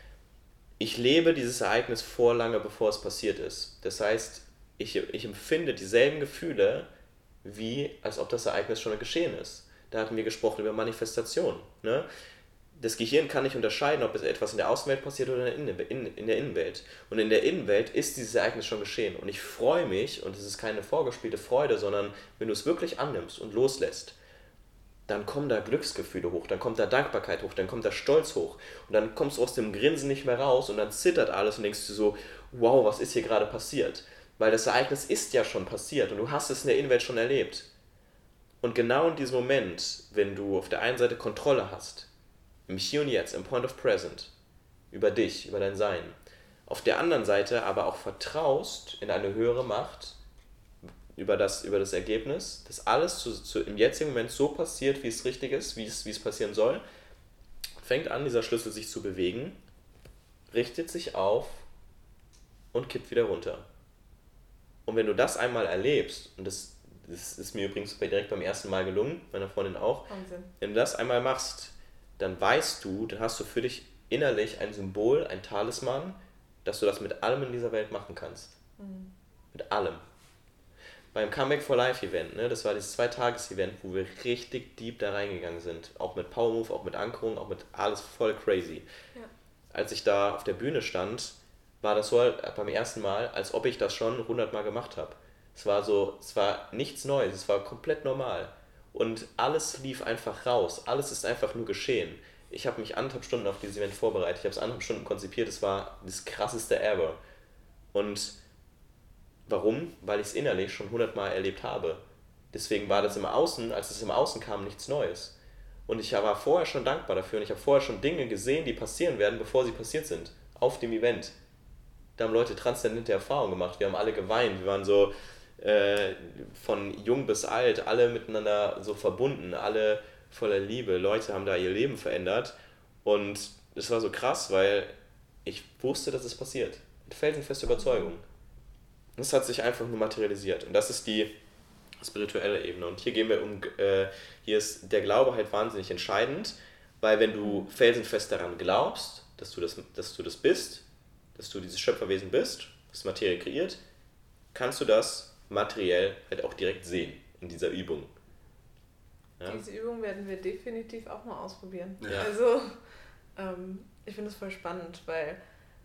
Ich lebe dieses Ereignis vor lange, bevor es passiert ist. Das heißt, ich, ich empfinde dieselben Gefühle, wie als ob das Ereignis schon geschehen ist. Da hatten wir gesprochen über Manifestation. Ne? Das Gehirn kann nicht unterscheiden, ob es etwas in der Außenwelt passiert oder in der, in, in der Innenwelt. Und in der Innenwelt ist dieses Ereignis schon geschehen. Und ich freue mich, und es ist keine vorgespielte Freude, sondern wenn du es wirklich annimmst und loslässt, dann kommen da Glücksgefühle hoch, dann kommt da Dankbarkeit hoch, dann kommt da Stolz hoch. Und dann kommst du aus dem Grinsen nicht mehr raus und dann zittert alles und denkst du so, wow, was ist hier gerade passiert? Weil das Ereignis ist ja schon passiert und du hast es in der Innenwelt schon erlebt. Und genau in diesem Moment, wenn du auf der einen Seite Kontrolle hast, im Hier und Jetzt, im Point of Present, über dich, über dein Sein, auf der anderen Seite aber auch vertraust in eine höhere Macht, über das, über das Ergebnis, dass alles zu, zu, im jetzigen Moment so passiert, wie es richtig ist, wie es, wie es passieren soll, fängt an, dieser Schlüssel sich zu bewegen, richtet sich auf und kippt wieder runter. Und wenn du das einmal erlebst, und das, das ist mir übrigens direkt beim ersten Mal gelungen, meiner Freundin auch, Wahnsinn. Wenn du das einmal machst, dann weißt du, dann hast du für dich innerlich ein Symbol, ein Talisman, dass du das mit allem in dieser Welt machen kannst. Mhm. Mit allem. Beim Comeback for Life Event, ne, das war dieses Zwei-Tages-Event, wo wir richtig deep da reingegangen sind. Auch mit Power Move, auch mit Ankerung, auch mit alles voll crazy. Ja. Als ich da auf der Bühne stand, war das so beim ersten Mal, als ob ich das schon hundertmal gemacht habe. Es war so, es war nichts Neues, es war komplett normal. Und alles lief einfach raus, alles ist einfach nur geschehen. Ich habe mich anderthalb Stunden auf dieses Event vorbereitet, ich habe es anderthalb Stunden konzipiert, es war das krasseste ever. Und warum? Weil ich es innerlich schon hundertmal erlebt habe. Deswegen war das im Außen, als es im Außen kam, nichts Neues. Und ich war vorher schon dankbar dafür und ich habe vorher schon Dinge gesehen, die passieren werden, bevor sie passiert sind. Auf dem Event. Da haben Leute transzendente Erfahrungen gemacht, wir haben alle geweint, wir waren so äh, von jung bis alt, alle miteinander so verbunden, alle voller Liebe. Leute haben da ihr Leben verändert und es war so krass, weil ich wusste, dass es passiert. Mit felsenfester Überzeugung. Das hat sich einfach nur materialisiert. Und das ist die spirituelle Ebene. Und hier gehen wir um, äh, hier ist der Glaube halt wahnsinnig entscheidend, weil wenn du felsenfest daran glaubst, dass du das, dass du das bist, dass du dieses Schöpferwesen bist, das Materie kreiert, kannst du das materiell halt auch direkt sehen in dieser Übung. Ja? Diese Übung werden wir definitiv auch mal ausprobieren. Ja. Also, ähm, ich finde es voll spannend, weil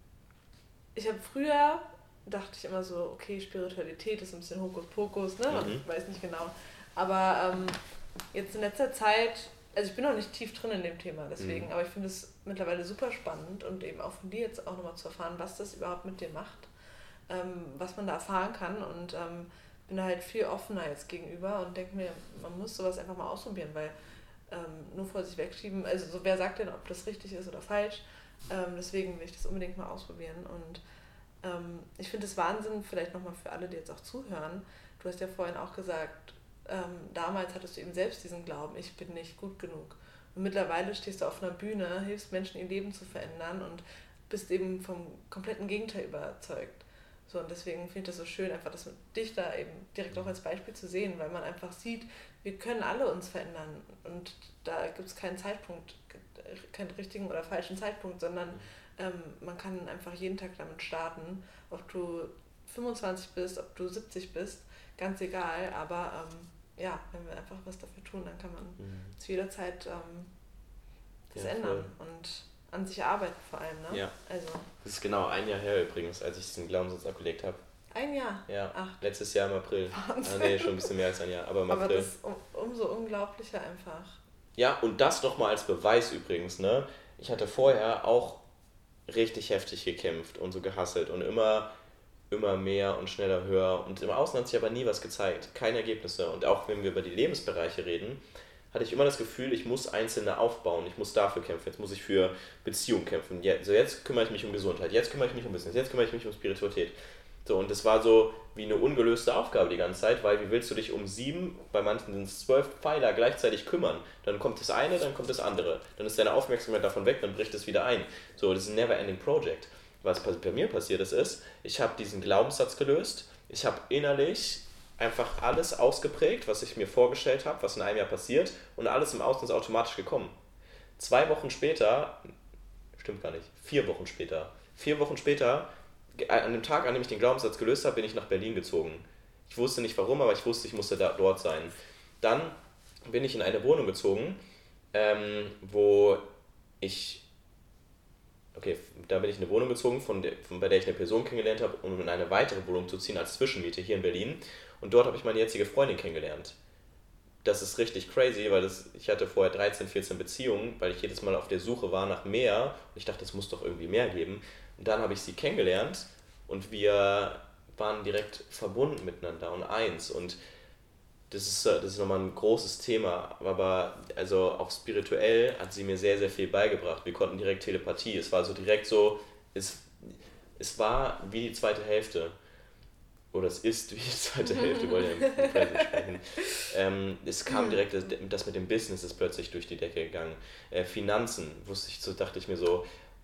ich habe früher dachte ich immer so, okay, Spiritualität ist ein bisschen Hokuspokus, ne? Mhm. Ich weiß nicht genau. Aber ähm, jetzt in letzter Zeit, also ich bin noch nicht tief drin in dem Thema, deswegen, mhm. aber ich finde es mittlerweile super spannend und eben auch von dir jetzt auch nochmal zu erfahren, was das überhaupt mit dir macht, ähm, was man da erfahren kann und ähm, bin da halt viel offener jetzt gegenüber und denke mir, man muss sowas einfach mal ausprobieren, weil ähm, nur vor sich wegschieben. Also so, wer sagt denn, ob das richtig ist oder falsch? Ähm, deswegen will ich das unbedingt mal ausprobieren. Und ähm, ich finde es Wahnsinn, vielleicht nochmal für alle, die jetzt auch zuhören. Du hast ja vorhin auch gesagt, ähm, damals hattest du eben selbst diesen Glauben, ich bin nicht gut genug. Und mittlerweile stehst du auf einer Bühne, hilfst Menschen, ihr Leben zu verändern und bist eben vom kompletten Gegenteil überzeugt. So, und deswegen finde ich das so schön, einfach das mit dich da eben direkt auch als Beispiel zu sehen, weil man einfach sieht, wir können alle uns verändern und da gibt es keinen Zeitpunkt, keinen richtigen oder falschen Zeitpunkt, sondern ähm, man kann einfach jeden Tag damit starten, ob du fünfundzwanzig bist, ob du siebzig bist, ganz egal, aber ähm, ja, wenn wir einfach was dafür tun, dann kann man mhm. zu jeder Zeit ähm, das ja, ändern voll. Und an sich arbeiten vor allem, ne? Ja. Also. Das ist genau ein Jahr her übrigens, als ich diesen Glaubenssatz abgelegt habe. Ein Jahr? Ja, Ach. letztes Jahr im April. Wahnsinn. Ah, nee, schon ein bisschen mehr als ein Jahr, aber im aber April. Aber das ist um, umso unglaublicher einfach. Ja, und das nochmal als Beweis übrigens, ne? Ich hatte vorher auch richtig heftig gekämpft und so gehasselt und immer, immer mehr und schneller, höher. Und im Außen hat sich aber nie was gezeigt, keine Ergebnisse. Und auch wenn wir über die Lebensbereiche reden, hatte ich immer das Gefühl, ich muss Einzelne aufbauen, ich muss dafür kämpfen, jetzt muss ich für Beziehung kämpfen. Also jetzt kümmere ich mich um Gesundheit, jetzt kümmere ich mich um Business, jetzt kümmere ich mich um Spiritualität. So, und das war so wie eine ungelöste Aufgabe die ganze Zeit, weil wie willst du dich um sieben, bei manchen sind es zwölf Pfeiler gleichzeitig kümmern? Dann kommt das eine, dann kommt das andere. Dann ist deine Aufmerksamkeit davon weg, dann bricht es wieder ein. So, das ist ein never-ending project. Was bei mir passiert ist, ist, ich habe diesen Glaubenssatz gelöst, ich habe innerlich einfach alles ausgeprägt, was ich mir vorgestellt habe, was in einem Jahr passiert und alles im Außen ist automatisch gekommen. Zwei Wochen später, stimmt gar nicht, vier Wochen später, vier Wochen später, an dem Tag, an dem ich den Glaubenssatz gelöst habe, bin ich nach Berlin gezogen. Ich wusste nicht warum, aber ich wusste, ich musste da, dort sein. Dann bin ich in eine Wohnung gezogen, ähm, wo ich, okay, da bin ich in eine Wohnung gezogen, von der, von, bei der ich eine Person kennengelernt habe, um in eine weitere Wohnung zu ziehen als Zwischenmiete hier in Berlin. Und dort habe ich meine jetzige Freundin kennengelernt. Das ist richtig crazy, weil das, ich hatte vorher dreizehn, vierzehn Beziehungen, weil ich jedes Mal auf der Suche war nach mehr. Und ich dachte, es muss doch irgendwie mehr geben. Und dann habe ich sie kennengelernt und wir waren direkt verbunden miteinander und eins. Und das ist, das ist nochmal ein großes Thema. Aber also auch spirituell hat sie mir sehr, sehr viel beigebracht. Wir konnten direkt Telepathie. Es war so direkt so, es, es war wie die zweite Hälfte. Oder es ist wie die zweite Hälfte, wir wollen ja im Present sprechen. Ähm, es kam direkt, das, das mit dem Business ist plötzlich durch die Decke gegangen. Äh, Finanzen, wusste ich so, dachte ich mir so,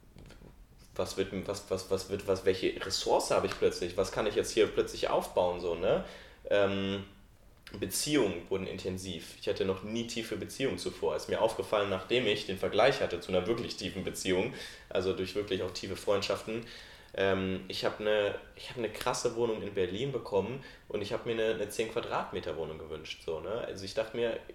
was wird, was, was, was wird, was, welche Ressource habe ich plötzlich? Was kann ich jetzt hier plötzlich aufbauen, so, ne? Ähm, Beziehungen wurden intensiv. Ich hatte noch nie tiefe Beziehungen zuvor. Ist mir aufgefallen, nachdem ich den Vergleich hatte zu einer wirklich tiefen Beziehung, also durch wirklich auch tiefe Freundschaften. Ähm, ich habe eine, ich hab eine krasse Wohnung in Berlin bekommen und ich habe mir eine, eine zehn Quadratmeter Wohnung gewünscht. So, ne? Also ich dachte mir,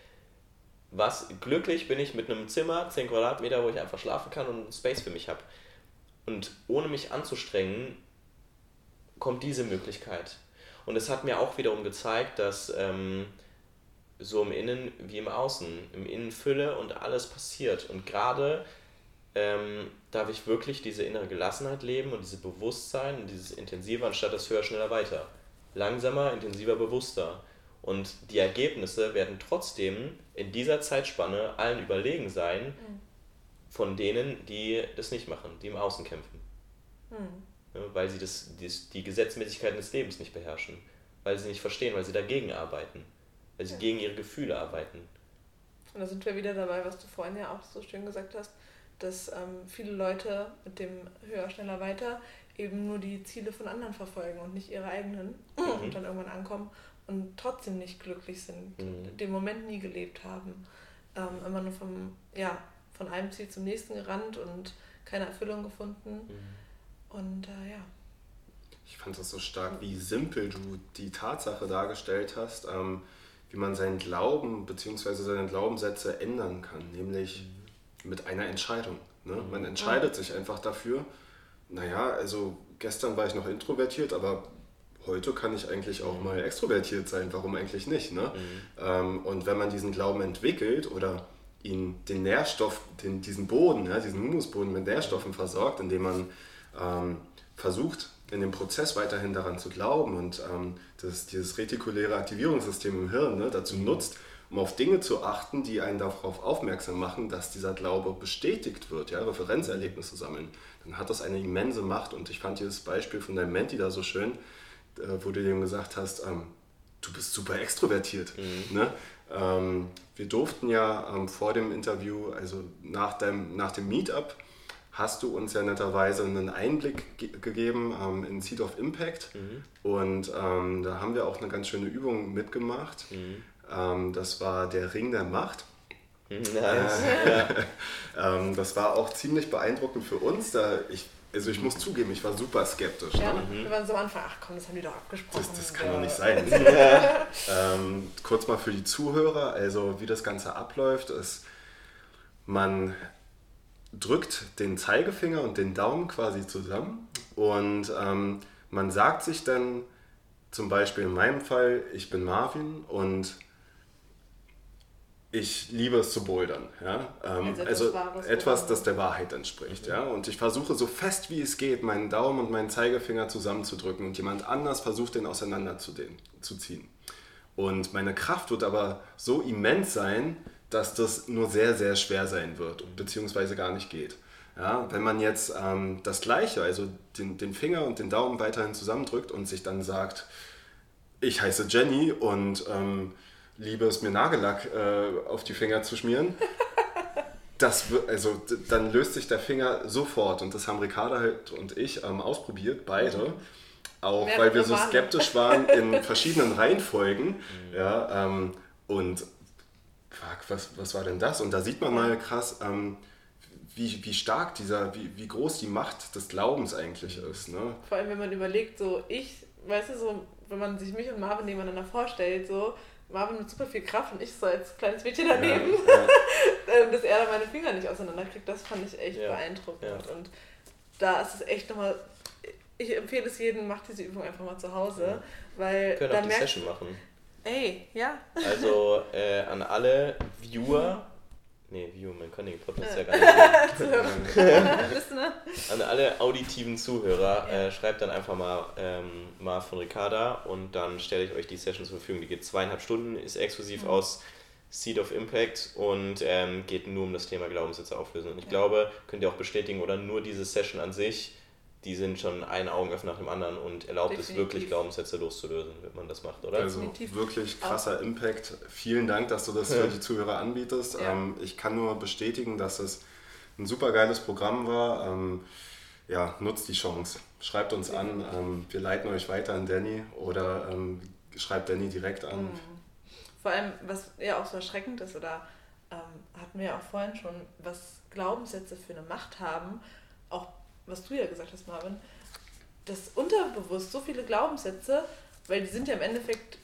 was glücklich bin ich mit einem Zimmer, zehn Quadratmeter, wo ich einfach schlafen kann und Space für mich habe. Und ohne mich anzustrengen, kommt diese Möglichkeit. Und es hat mir auch wiederum gezeigt, dass ähm, so im Innen wie im Außen, im Innen Fülle und alles passiert. Und gerade ähm, darf ich wirklich diese innere Gelassenheit leben und diese Bewusstsein und dieses Intensive anstatt das höher, schneller, weiter. Langsamer, intensiver, bewusster. Und die Ergebnisse werden trotzdem in dieser Zeitspanne allen überlegen sein, mhm. von denen, die das nicht machen, die im Außen kämpfen. Mhm. Ja, weil sie das, die, die Gesetzmäßigkeiten des Lebens nicht beherrschen. Weil sie nicht verstehen, weil sie dagegen arbeiten. Weil sie ja. gegen ihre Gefühle arbeiten. Und da sind wir wieder dabei, was du vorhin ja auch so schön gesagt hast, dass ähm, viele Leute mit dem höher, schneller, weiter eben nur die Ziele von anderen verfolgen und nicht ihre eigenen mhm. und dann irgendwann ankommen und trotzdem nicht glücklich sind, mhm. den Moment nie gelebt haben. Ähm, immer nur vom, ja, von einem Ziel zum nächsten gerannt und keine Erfüllung gefunden. Mhm. Und äh, ja. Ich fand das so stark, wie simpel du die Tatsache dargestellt hast, ähm, wie man seinen Glauben bzw. seine Glaubenssätze ändern kann, nämlich mhm. mit einer Entscheidung. Ne? Mhm. Man entscheidet ja. sich einfach dafür, naja, also gestern war ich noch introvertiert, aber heute kann ich eigentlich auch mal extrovertiert sein, warum eigentlich nicht? Ne? Mhm. Ähm, und wenn man diesen Glauben entwickelt oder ihn den Nährstoff, den, diesen Boden, ja, diesen Humusboden mit Nährstoffen versorgt, indem man ähm, versucht, in dem Prozess weiterhin daran zu glauben und ähm, das, dieses retikuläre Aktivierungssystem im Hirn ne, dazu nutzt, um auf Dinge zu achten, die einen darauf aufmerksam machen, dass dieser Glaube bestätigt wird, ja, Referenzerlebnisse sammeln, dann hat das eine immense Macht. Und ich fand dieses Beispiel von deinem Menti da so schön, wo du dem gesagt hast, ähm, du bist super extrovertiert. Mhm. Ne? Ähm, wir durften ja ähm, vor dem Interview, also nach dem, nach dem Meetup, hast du uns ja netterweise einen Einblick ge- gegeben ähm, in Seed of Impact. Mhm. Und ähm, da haben wir auch eine ganz schöne Übung mitgemacht. Mhm. Ähm, das war der Ring der Macht. Nice. Äh, ja. ähm, das war auch ziemlich beeindruckend für uns. Da ich, also ich muss zugeben, ich war super skeptisch. Ja, ne? Wir waren so am Anfang, ach komm, das haben die doch abgesprochen. Das, das kann ja. doch nicht sein. ähm, kurz mal für die Zuhörer, also wie das Ganze abläuft, ist, man drückt den Zeigefinger und den Daumen quasi zusammen und ähm, man sagt sich dann, zum Beispiel in meinem Fall, ich bin Marvin und ich liebe es zu bouldern. Ja? Ähm, also etwas, also Wahres, etwas das der Wahrheit entspricht. Mhm. Ja? Und ich versuche so fest wie es geht, meinen Daumen und meinen Zeigefinger zusammenzudrücken und jemand anders versucht, den auseinander zu, den, zu ziehen. Und meine Kraft wird aber so immens sein, dass das nur sehr, sehr schwer sein wird, beziehungsweise gar nicht geht. Ja, wenn man jetzt ähm, das Gleiche, also den, den Finger und den Daumen weiterhin zusammendrückt und sich dann sagt, ich heiße Jenny und ähm, liebe es mir Nagellack äh, auf die Finger zu schmieren, das, also, dann löst sich der Finger sofort und das haben Ricarda halt und ich ähm, ausprobiert, beide. Auch Mehr weil wir so skeptisch waren in verschiedenen Reihenfolgen. Mhm. Ja, ähm, und fuck, was, was war denn das? Und da sieht man mal krass, ähm, wie, wie stark dieser, wie, wie groß die Macht des Glaubens eigentlich ist. Ne? Vor allem, wenn man überlegt, so ich, weißt du, so, wenn man sich mich und Marvin nebeneinander vorstellt, so Marvin mit super viel Kraft und ich so als kleines Mädchen daneben, ja, ja. dass er da meine Finger nicht auseinanderkriegt, das fand ich echt ja, beeindruckend. Ja. Und da ist es echt nochmal, ich empfehle es jedem, macht diese Übung einfach mal zu Hause, ja. weil wir können da auch die merkt, Session machen. Ey, ja. Also äh, an alle Viewer, nee, Viewer, man kann den Podcast ja gar nicht sehen. An alle auditiven Zuhörer, äh, schreibt dann einfach mal ähm, mal von Ricarda und dann stelle ich euch die Session zur Verfügung. Die geht zweieinhalb Stunden, ist exklusiv mhm. aus Seed of Impact und ähm, geht nur um das Thema Glaubenssätze auflösen. Und ich ja. glaube, könnt ihr auch bestätigen, oder nur diese Session an sich, die sind schon ein Augenöffner nach dem anderen und erlaubt Definitiv. es wirklich, Glaubenssätze loszulösen, wenn man das macht, oder? Also Definitiv. Wirklich krasser Impact. Vielen Dank, dass du das für die Zuhörer anbietest. Ja. Ähm, ich kann nur bestätigen, dass es ein super geiles Programm war. Ähm, ja, nutzt die Chance. Schreibt uns ja. an. Ähm, wir leiten euch weiter an Danny oder ähm, schreibt Danny direkt an. Mhm. Vor allem, was ja auch so erschreckend ist, oder ähm, hatten wir ja auch vorhin schon, was Glaubenssätze für eine Macht haben, auch was du ja gesagt hast, Marvin, das unterbewusst so viele Glaubenssätze, weil die sind ja im Endeffekt,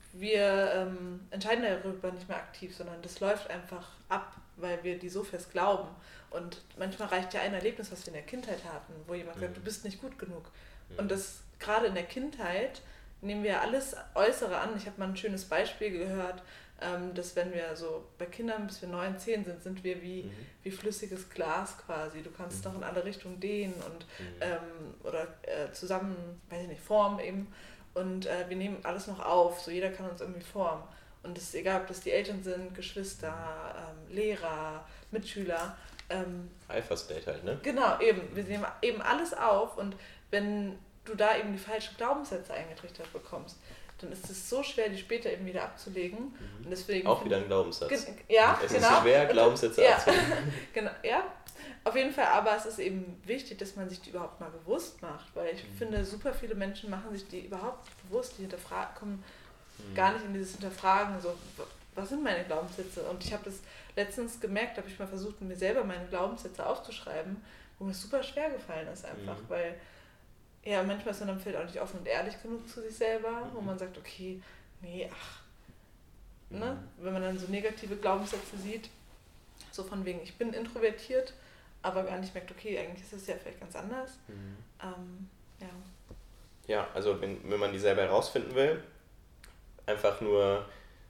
wir ähm, entscheiden darüber nicht mehr aktiv, sondern das läuft einfach ab, weil wir die so fest glauben. Und manchmal reicht ja ein Erlebnis, was wir in der Kindheit hatten, wo jemand sagt, du bist nicht gut genug. Und das gerade in der Kindheit nehmen wir alles Äußere an. Ich habe mal ein schönes Beispiel gehört, dass wenn wir so bei Kindern bis wir neun, zehn sind, sind wir wie, mhm. wie flüssiges Glas quasi. Du kannst mhm. noch in alle Richtungen dehnen und mhm. ähm, oder äh, zusammen, weiß ich nicht, formen eben. Und äh, wir nehmen alles noch auf, so jeder kann uns irgendwie formen. Und es ist egal, ob das die Eltern sind, Geschwister, ähm, Lehrer, Mitschüler. Ähm, Alpha-State halt, ne? Genau, eben. Wir nehmen eben alles auf und wenn du da eben die falschen Glaubenssätze eingetrichtert bekommst, dann ist es so schwer, die später eben wieder abzulegen. Mhm. Und deswegen auch wieder ein Glaubenssatz. Ge- ja, es genau. ist schwer, Glaubenssätze ja. abzulegen. Genau, ja. Auf jeden Fall, aber es ist eben wichtig, dass man sich die überhaupt mal bewusst macht, weil ich mhm. finde, super viele Menschen machen sich die überhaupt nicht bewusst, die hinterfragen, kommen mhm. gar nicht in dieses Hinterfragen, so, was sind meine Glaubenssätze? Und ich habe das letztens gemerkt, habe ich mal versucht, mir selber meine Glaubenssätze aufzuschreiben, wo mir super schwer gefallen ist einfach, mhm. weil ja, manchmal ist man dann vielleicht auch nicht offen und ehrlich genug zu sich selber, mhm. wo man sagt, okay, nee, ach, mhm. ne? Wenn man dann so negative Glaubenssätze sieht, so von wegen, ich bin introvertiert, aber gar nicht merkt, okay, eigentlich ist es ja vielleicht ganz anders. Mhm. Ähm, ja. Ja, also wenn, wenn man die selber herausfinden will, einfach nur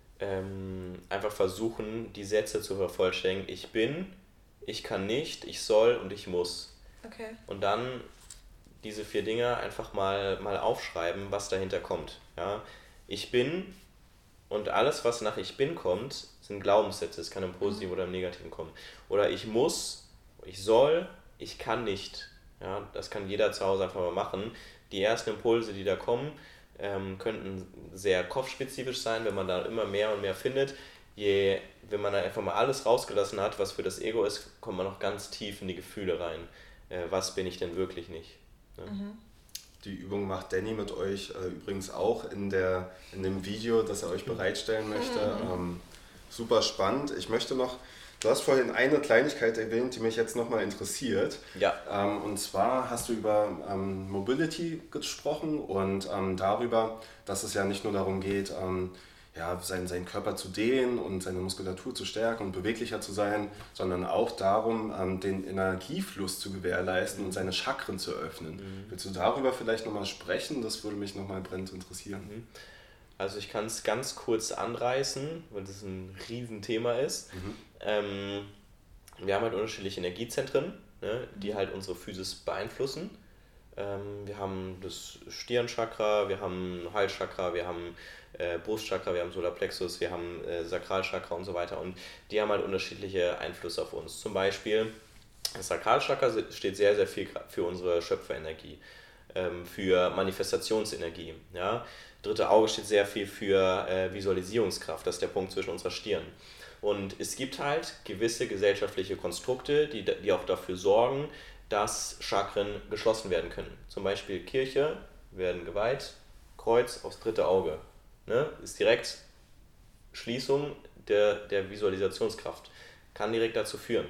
ähm, einfach versuchen, die Sätze zu vervollständigen. Ich bin, ich kann nicht, ich soll und ich muss. Okay. Und dann diese vier Dinge einfach mal, mal aufschreiben, was dahinter kommt. Ja? Ich bin Und alles, was nach ich bin kommt, sind Glaubenssätze. Es kann im Positiven mhm. oder im Negativen kommen. Oder ich muss, ich soll, ich kann nicht. Ja, das kann jeder zu Hause einfach mal machen. Die ersten Impulse, die da kommen, ähm, könnten sehr kopfspezifisch sein, wenn man da immer mehr und mehr findet. Je, wenn man da einfach mal alles rausgelassen hat, was für das Ego ist, kommt man noch ganz tief in die Gefühle rein. Äh, was bin ich denn wirklich nicht? Ja. Mhm. Die Übung macht Danny mit euch äh, übrigens auch in, der, in dem Video, das er euch bereitstellen möchte. Mhm. Ähm, super spannend. Ich möchte noch, du hast vorhin eine Kleinigkeit erwähnt, die mich jetzt nochmal interessiert. Ja. Ähm, und zwar hast du über ähm, Mobility gesprochen und ähm, darüber, dass es ja nicht nur darum geht, ähm, ja, seinen, seinen Körper zu dehnen und seine Muskulatur zu stärken und beweglicher zu sein, sondern auch darum, ähm, den Energiefluss zu gewährleisten und seine Chakren zu öffnen. Mhm. Willst du darüber vielleicht nochmal sprechen? Das würde mich nochmal brennend interessieren. Mhm. Also ich kann es ganz kurz anreißen, weil das ein Riesenthema ist. Mhm. Ähm, wir haben halt unterschiedliche Energiezentren, ne, die halt unsere Physis beeinflussen. Ähm, wir haben das Stirnchakra, wir haben Halschakra, wir haben äh, Brustchakra, wir haben Solarplexus, wir haben äh, Sakralchakra und so weiter. Und die haben halt unterschiedliche Einflüsse auf uns. Zum Beispiel, das Sakralchakra steht sehr, sehr viel für unsere Schöpferenergie, ähm, für Manifestationsenergie. Ja? Dritte Auge steht sehr viel für äh, Visualisierungskraft, das ist der Punkt zwischen unserer Stirn. Und es gibt halt gewisse gesellschaftliche Konstrukte, die, die auch dafür sorgen, dass Chakren geschlossen werden können. Zum Beispiel Kirche werden geweiht, Kreuz aufs dritte Auge. Ne? Ist direkt Schließung der, der Visualisationskraft. Kann direkt dazu führen.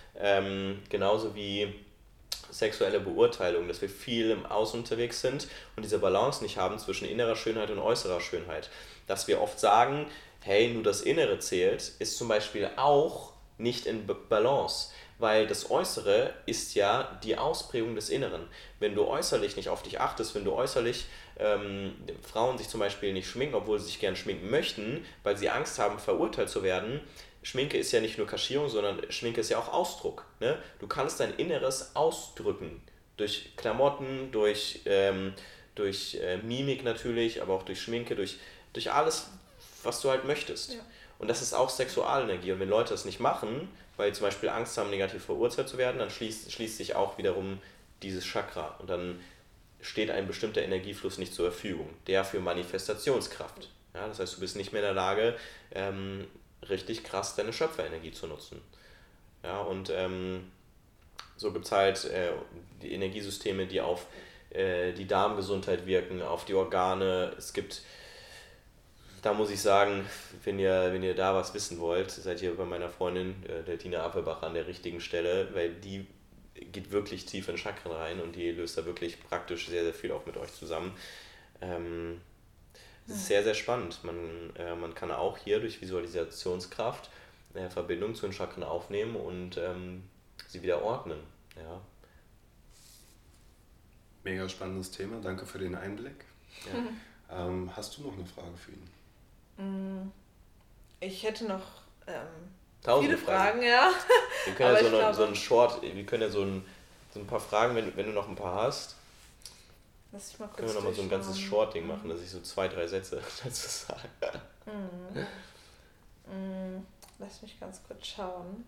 Ähm, genauso wie sexuelle Beurteilung, dass wir viel im Außen unterwegs sind und diese Balance nicht haben zwischen innerer Schönheit und äußerer Schönheit. Dass wir oft sagen, hey, nur das Innere zählt, ist zum Beispiel auch nicht in Balance. Weil das Äußere ist ja die Ausprägung des Inneren. Wenn du äußerlich nicht auf dich achtest, wenn du äußerlich ähm, Frauen sich zum Beispiel nicht schminken, obwohl sie sich gern schminken möchten, weil sie Angst haben, verurteilt zu werden. Schminke ist ja nicht nur Kaschierung, sondern Schminke ist ja auch Ausdruck. Ne? Du kannst dein Inneres ausdrücken. Durch Klamotten, durch, ähm, durch äh, Mimik natürlich, aber auch durch Schminke, durch, durch alles, was du halt möchtest. Ja. Und das ist auch Sexualenergie. Und wenn Leute das nicht machen, weil sie zum Beispiel Angst haben, negativ verurteilt zu werden, dann schließt, schließt sich auch wiederum dieses Chakra. Und dann steht ein bestimmter Energiefluss nicht zur Verfügung, der für Manifestationskraft. Ja, das heißt, du bist nicht mehr in der Lage, ähm, richtig krass deine Schöpferenergie zu nutzen. Ja, und ähm, so gibt es halt äh, die Energiesysteme, die auf äh, die Darmgesundheit wirken, auf die Organe. Es gibt... Da muss ich sagen, wenn ihr, wenn ihr da was wissen wollt, seid ihr bei meiner Freundin, der Tina Appelbach, an der richtigen Stelle, weil die geht wirklich tief in Chakren rein und die löst da wirklich praktisch sehr, sehr viel auch mit euch zusammen. Ähm, das ist sehr, sehr spannend. Man, äh, man kann auch hier durch Visualisationskraft äh, Verbindung zu den Chakren aufnehmen und ähm, sie wieder ordnen. Ja. Mega spannendes Thema, danke für den Einblick. Ja. ähm, hast du noch eine Frage für ihn? Ich hätte noch ähm, viele Fragen, Fragen, ja. Wir können ja so, eine, glaube, so einen Short, wir können ja so ein, so ein paar Fragen, wenn, wenn du noch ein paar hast, lass ich mal kurz können wir nochmal so ein ganzes Short-Ding machen, dass ich so zwei, drei Sätze dazu sage. Mm. Mm. Lass mich ganz kurz schauen.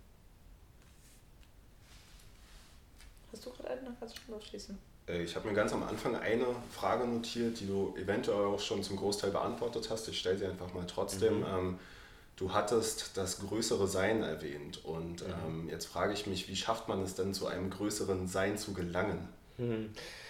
Hast du gerade einen? Dann kannst du schon losschießen. Ich habe mir ganz am Anfang eine Frage notiert, die du eventuell auch schon zum Großteil beantwortet hast. Ich stelle sie einfach mal trotzdem. Mhm. Ähm, du hattest das größere Sein erwähnt und mhm. ähm, jetzt frage ich mich, wie schafft man es denn, zu einem größeren Sein zu gelangen? Mhm.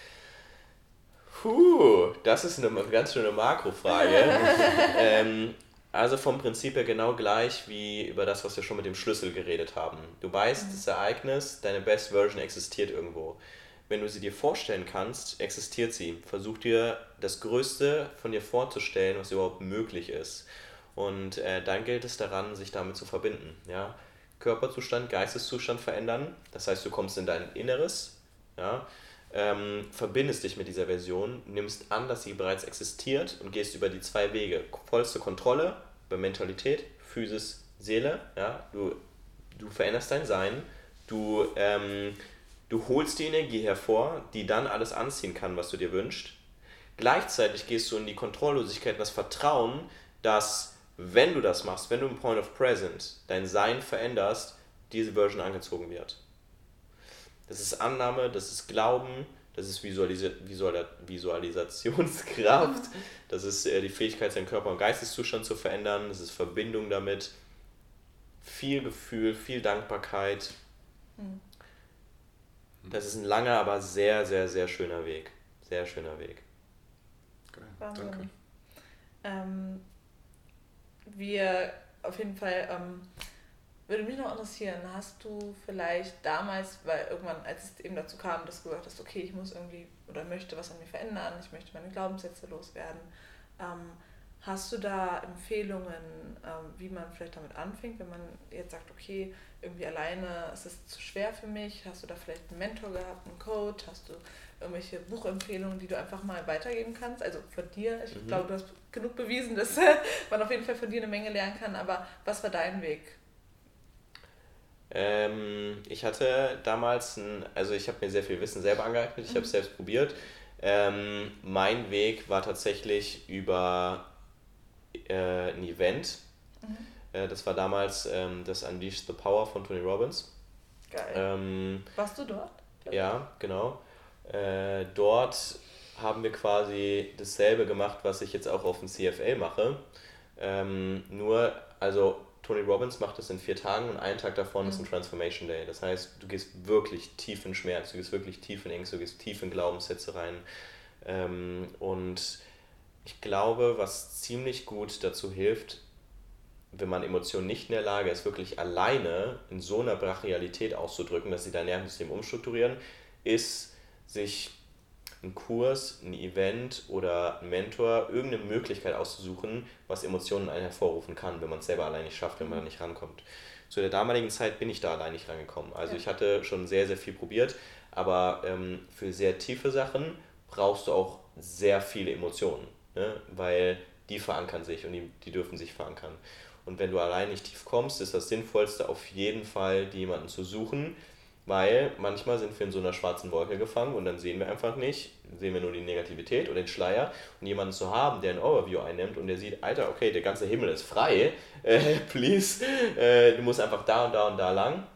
Puh, das ist eine ganz schöne Makrofrage. ähm, also vom Prinzip her genau gleich wie über das, was wir schon mit dem Schlüssel geredet haben. Du weißt, mhm. das Ereignis, deine Best Version existiert irgendwo. Wenn du sie dir vorstellen kannst, existiert sie. Versuch dir das Größte von dir vorzustellen, was überhaupt möglich ist. Und äh, dann gilt es daran, sich damit zu verbinden. Ja? Körperzustand, Geisteszustand verändern. Das heißt, du kommst in dein Inneres, ja? ähm, verbindest dich mit dieser Version, nimmst an, dass sie bereits existiert und gehst über die zwei Wege. Vollste Kontrolle über Mentalität, Physis, Seele. Ja? Du, du veränderst dein Sein, du... Ähm, Du holst die Energie hervor, die dann alles anziehen kann, was du dir wünschst. Gleichzeitig gehst du in die Kontrolllosigkeit und das Vertrauen, dass wenn du das machst, wenn du im Point of Present dein Sein veränderst, diese Version angezogen wird. Das ist Annahme, das ist Glauben, das ist Visualis- Visual- Visualisationskraft, das ist äh, die Fähigkeit, seinen Körper- und Geisteszustand zu verändern, das ist Verbindung damit, viel Gefühl, viel Dankbarkeit. Mhm. Das ist ein langer, aber sehr, sehr, sehr schöner Weg. Sehr schöner Weg. Geil, danke. Ähm, wir auf jeden Fall, ähm, würde mich noch interessieren, hast du vielleicht damals, weil irgendwann, als es eben dazu kam, dass du gesagt hast, okay, ich muss irgendwie oder möchte was an mir verändern, ich möchte meine Glaubenssätze loswerden, ähm, hast du da Empfehlungen, ähm, wie man vielleicht damit anfängt, wenn man jetzt sagt, okay, irgendwie alleine ist es zu schwer für mich, hast du da vielleicht einen Mentor gehabt, einen Coach, hast du irgendwelche Buchempfehlungen, die du einfach mal weitergeben kannst, also von dir, ich mhm. glaube, du hast genug bewiesen, dass man auf jeden Fall von dir eine Menge lernen kann, aber was war dein Weg? Ähm, ich hatte damals, ein, also ich habe mir sehr viel Wissen selber angeeignet, ich mhm. habe es selbst probiert. Ähm, mein Weg war tatsächlich über äh, ein Event. Mhm. Äh, das war damals ähm, das Unleash the Power von Tony Robbins. Geil. Ähm, Warst du dort? Ja, genau. Äh, dort haben wir quasi dasselbe gemacht, was ich jetzt auch auf dem C F L mache. Ähm, nur, also Tony Robbins macht das in vier Tagen und einen Tag davon mhm. ist ein Transformation Day. Das heißt, du gehst wirklich tief in Schmerz, du gehst wirklich tief in Ängste, du gehst tief in Glaubenssätze rein. Ähm, und ich glaube, was ziemlich gut dazu hilft, wenn man Emotionen nicht in der Lage ist, wirklich alleine in so einer Brachialität auszudrücken, dass sie dein Nervensystem umstrukturieren, ist, sich einen Kurs, ein Event oder ein Mentor, irgendeine Möglichkeit auszusuchen, was Emotionen in einen hervorrufen kann, wenn man es selber allein nicht schafft, wenn man da nicht rankommt. Zu der damaligen Zeit bin ich da allein nicht rangekommen. Also ja. ich hatte schon sehr, sehr viel probiert, aber ähm, für sehr tiefe Sachen brauchst du auch sehr viele Emotionen, ne? Weil die verankern sich und die, die dürfen sich verankern. Und wenn du allein nicht tief kommst, ist das Sinnvollste auf jeden Fall, die jemanden zu suchen, weil manchmal sind wir in so einer schwarzen Wolke gefangen und dann sehen wir einfach nicht, sehen wir nur die Negativität oder den Schleier, und jemanden zu haben, der ein Overview einnimmt und der sieht, Alter, okay, der ganze Himmel ist frei, äh, please, äh, du musst einfach da und da und da lang,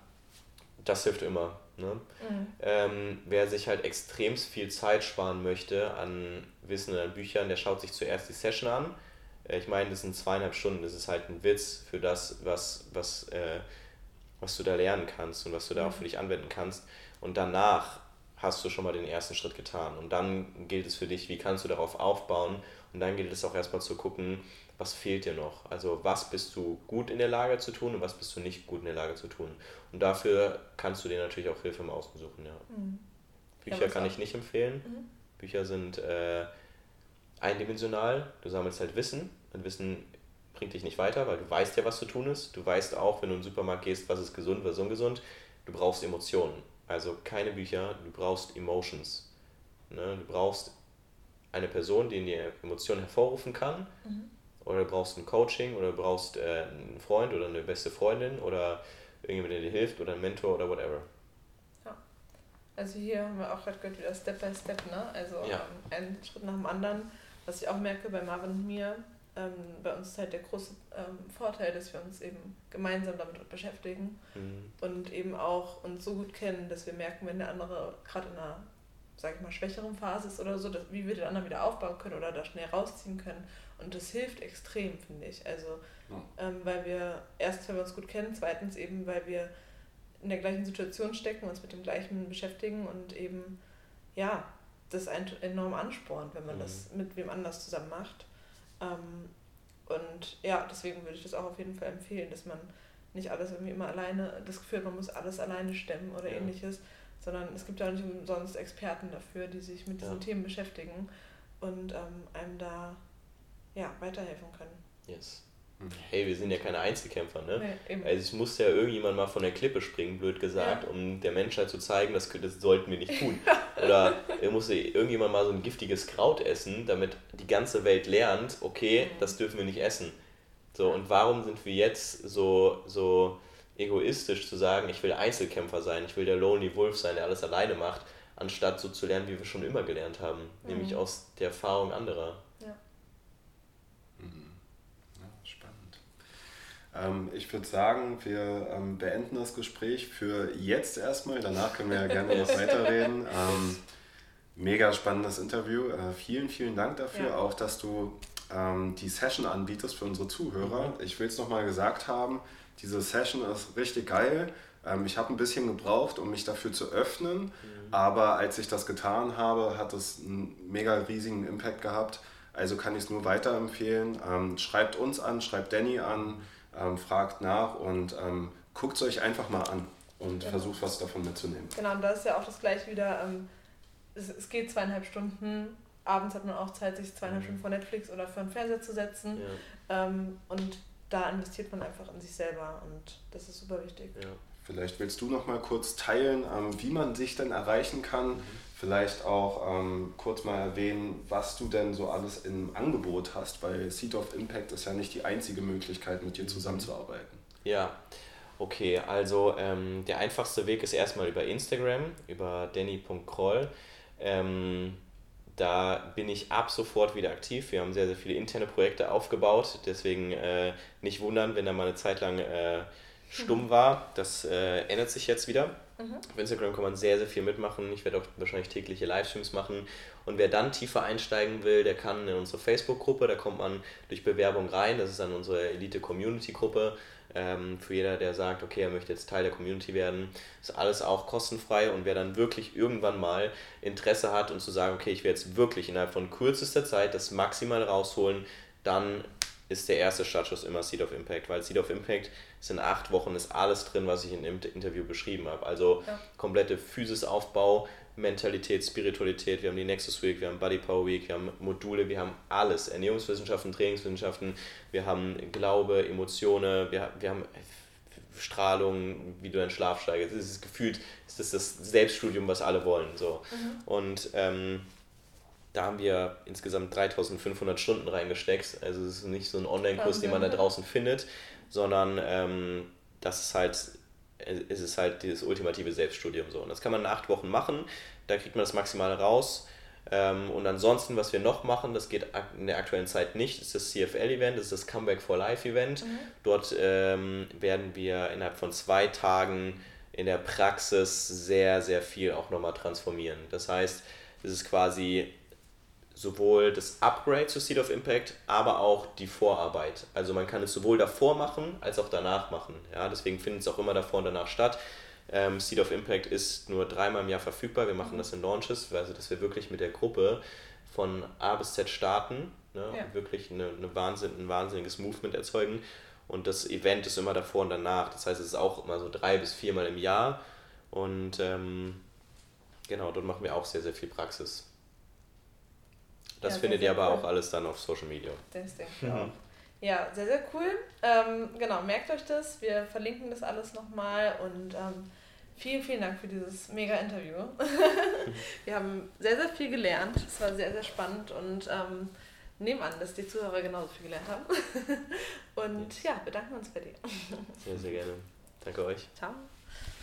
das hilft immer. Ne? Mhm. Ähm, wer sich halt extrem viel Zeit sparen möchte an Wissen und an Büchern, der schaut sich zuerst die Session an. Ich meine, das sind zweieinhalb Stunden, das ist halt ein Witz für das, was, was, äh, was du da lernen kannst und was du da auch für dich anwenden kannst. Und danach hast du schon mal den ersten Schritt getan. Und dann gilt es für dich, wie kannst du darauf aufbauen. Und dann gilt es auch erstmal zu gucken, was fehlt dir noch. Also was bist du gut in der Lage zu tun und was bist du nicht gut in der Lage zu tun. Und dafür kannst du dir natürlich auch Hilfe im Außen suchen. Ja. Mhm. Bücher ja, kann ich nicht empfehlen. Mhm. Bücher sind äh, eindimensional. Du sammelst halt Wissen. Und Wissen bringt dich nicht weiter, weil du weißt ja, was zu tun ist. Du weißt auch, wenn du in den Supermarkt gehst, was ist gesund, was ist ungesund. Du brauchst Emotionen. Also keine Bücher, du brauchst Emotions. Ne? Du brauchst eine Person, die in dir Emotionen hervorrufen kann. Mhm. Oder du brauchst ein Coaching oder du brauchst äh, einen Freund oder eine beste Freundin oder irgendjemand, der dir hilft oder einen Mentor oder whatever. Ja. Also hier haben wir auch gerade gehört, wieder Step by Step, ne? Also ja. ähm, einen Schritt nach dem anderen. Was ich auch merke bei Marvin und mir, ähm, bei uns ist halt der große ähm, Vorteil, dass wir uns eben gemeinsam damit beschäftigen mhm. und eben auch uns so gut kennen, dass wir merken, wenn der andere gerade in einer, sag ich mal, schwächeren Phase ist oder so, dass, wie wir den anderen wieder aufbauen können oder da schnell rausziehen können. Und das hilft extrem, finde ich. Also, ja. ähm, weil wir, erstens, weil wir uns gut kennen, zweitens eben, weil wir in der gleichen Situation stecken, uns mit dem Gleichen beschäftigen und eben, ja, das ein, enorm anspornt, wenn man mhm. das mit wem anders zusammen macht. Ähm, und ja, deswegen würde ich das auch auf jeden Fall empfehlen, dass man nicht alles irgendwie immer alleine, das Gefühl hat, man muss alles alleine stemmen oder ja. ähnliches, sondern es gibt ja nicht umsonst Experten dafür, die sich mit diesen ja. Themen beschäftigen und ähm, einem da ja, weiterhelfen können. Yes. Hey, wir sind ja keine Einzelkämpfer, ne? Nee, eben. Also es muss ja irgendjemand mal von der Klippe springen, blöd gesagt, ja. um der Menschheit zu zeigen, das, das sollten wir nicht tun. Oder muss irgendjemand mal so ein giftiges Kraut essen, damit die ganze Welt lernt, okay, mhm. das dürfen wir nicht essen. So, und warum sind wir jetzt so, so egoistisch zu sagen, ich will Einzelkämpfer sein, ich will der Lonely Wolf sein, der alles alleine macht, anstatt so zu lernen, wie wir schon immer gelernt haben, mhm. nämlich aus der Erfahrung anderer. Ja. Mhm. Ja. Ähm, ich würde sagen, wir ähm, beenden das Gespräch für jetzt erstmal. Danach können wir ja gerne noch weiterreden. Ähm, mega spannendes Interview. Äh, vielen, vielen Dank dafür, ja. auch dass du ähm, die Session anbietest für unsere Zuhörer. Mhm. Ich will es nochmal gesagt haben, diese Session ist richtig geil. Ähm, ich habe ein bisschen gebraucht, um mich dafür zu öffnen, mhm. aber als ich das getan habe, hat es einen mega riesigen Impact gehabt. Also kann ich es nur weiterempfehlen. Ähm, schreibt uns an, schreibt Danny an, ähm, fragt nach und ähm, guckt es euch einfach mal an und genau. versucht was davon mitzunehmen. Genau, und da ist ja auch das gleiche wieder, ähm, es, es geht zweieinhalb Stunden, abends hat man auch Zeit, sich zweieinhalb mhm. Stunden vor Netflix oder vor den Fernseher zu setzen ja. ähm, und da investiert man einfach in sich selber und das ist super wichtig. Ja. Vielleicht willst du noch mal kurz teilen, ähm, wie man dich denn erreichen kann. Mhm. Vielleicht auch ähm, kurz mal erwähnen, was du denn so alles im Angebot hast, weil Seed of Impact ist ja nicht die einzige Möglichkeit, mit dir zusammenzuarbeiten. Ja, okay, also ähm, der einfachste Weg ist erstmal über Instagram, über danny punkt kroll. Ähm, da bin ich ab sofort wieder aktiv. Wir haben sehr, sehr viele interne Projekte aufgebaut, deswegen äh, nicht wundern, wenn da mal eine Zeit lang äh, stumm war. Das äh, ändert sich jetzt wieder. Mhm. Auf Instagram kann man sehr, sehr viel mitmachen. Ich werde auch wahrscheinlich tägliche Livestreams machen. Und wer dann tiefer einsteigen will, der kann in unsere Facebook-Gruppe, da kommt man durch Bewerbung rein. Das ist dann unsere Elite-Community-Gruppe. Ähm, für jeder, der sagt, okay, er möchte jetzt Teil der Community werden, ist alles auch kostenfrei. Und wer dann wirklich irgendwann mal Interesse hat und zu sagen, okay, ich will jetzt wirklich innerhalb von kürzester Zeit das Maximale rausholen, dann ist der erste Startschuss immer Seed of Impact, weil Seed of Impact ist in acht Wochen ist alles drin, was ich in dem Interview beschrieben habe. Also ja. komplette Physisaufbau, Mentalität, Spiritualität, wir haben die Nexus Week, wir haben Body Power Week, wir haben Module, wir haben alles, Ernährungswissenschaften, Trainingswissenschaften, wir haben Glaube, Emotionen, wir, wir haben Strahlung, wie du deinen Schlaf steigerst. Das ist gefühlt, das ist das Selbststudium, was alle wollen. So. Mhm. Und ähm, da haben wir insgesamt dreitausendfünfhundert Stunden reingesteckt. Also es ist nicht so ein Online-Kurs, okay. den man da draußen findet, sondern ähm, das ist halt, es ist halt dieses ultimative Selbststudium. So. Und das kann man in acht Wochen machen, da kriegt man das Maximale raus. Ähm, und ansonsten, was wir noch machen, das geht in der aktuellen Zeit nicht, ist das C F L-Event, das ist das Comeback for Life-Event. Mhm. Dort ähm, werden wir innerhalb von zwei Tagen in der Praxis sehr, sehr viel auch nochmal transformieren. Das heißt, es ist quasi sowohl das Upgrade zu Seed of Impact, aber auch die Vorarbeit. Also man kann es sowohl davor machen, als auch danach machen. Ja, deswegen findet es auch immer davor und danach statt. Ähm, Seed of Impact ist nur dreimal im Jahr verfügbar. Wir machen das in Launches, also dass wir wirklich mit der Gruppe von A bis Z starten, ne, ja. und wirklich eine, eine Wahnsinn, ein wahnsinniges Movement erzeugen. Und das Event ist immer davor und danach. Das heißt, es ist auch immer so drei bis viermal im Jahr. Und ähm, genau, dort machen wir auch sehr, sehr viel Praxis. Das ja, findet ihr aber cool. auch alles dann auf Social Media. Das denke ich auch. Ja, sehr, sehr cool. Ähm, genau, merkt euch das. Wir verlinken das alles nochmal und ähm, vielen, vielen Dank für dieses mega Interview. Wir haben sehr, sehr viel gelernt. Es war sehr, sehr spannend und ähm, nehmen an, dass die Zuhörer genauso viel gelernt haben. Und ja, bedanken uns bei dir. Sehr, sehr gerne. Danke euch. Ciao.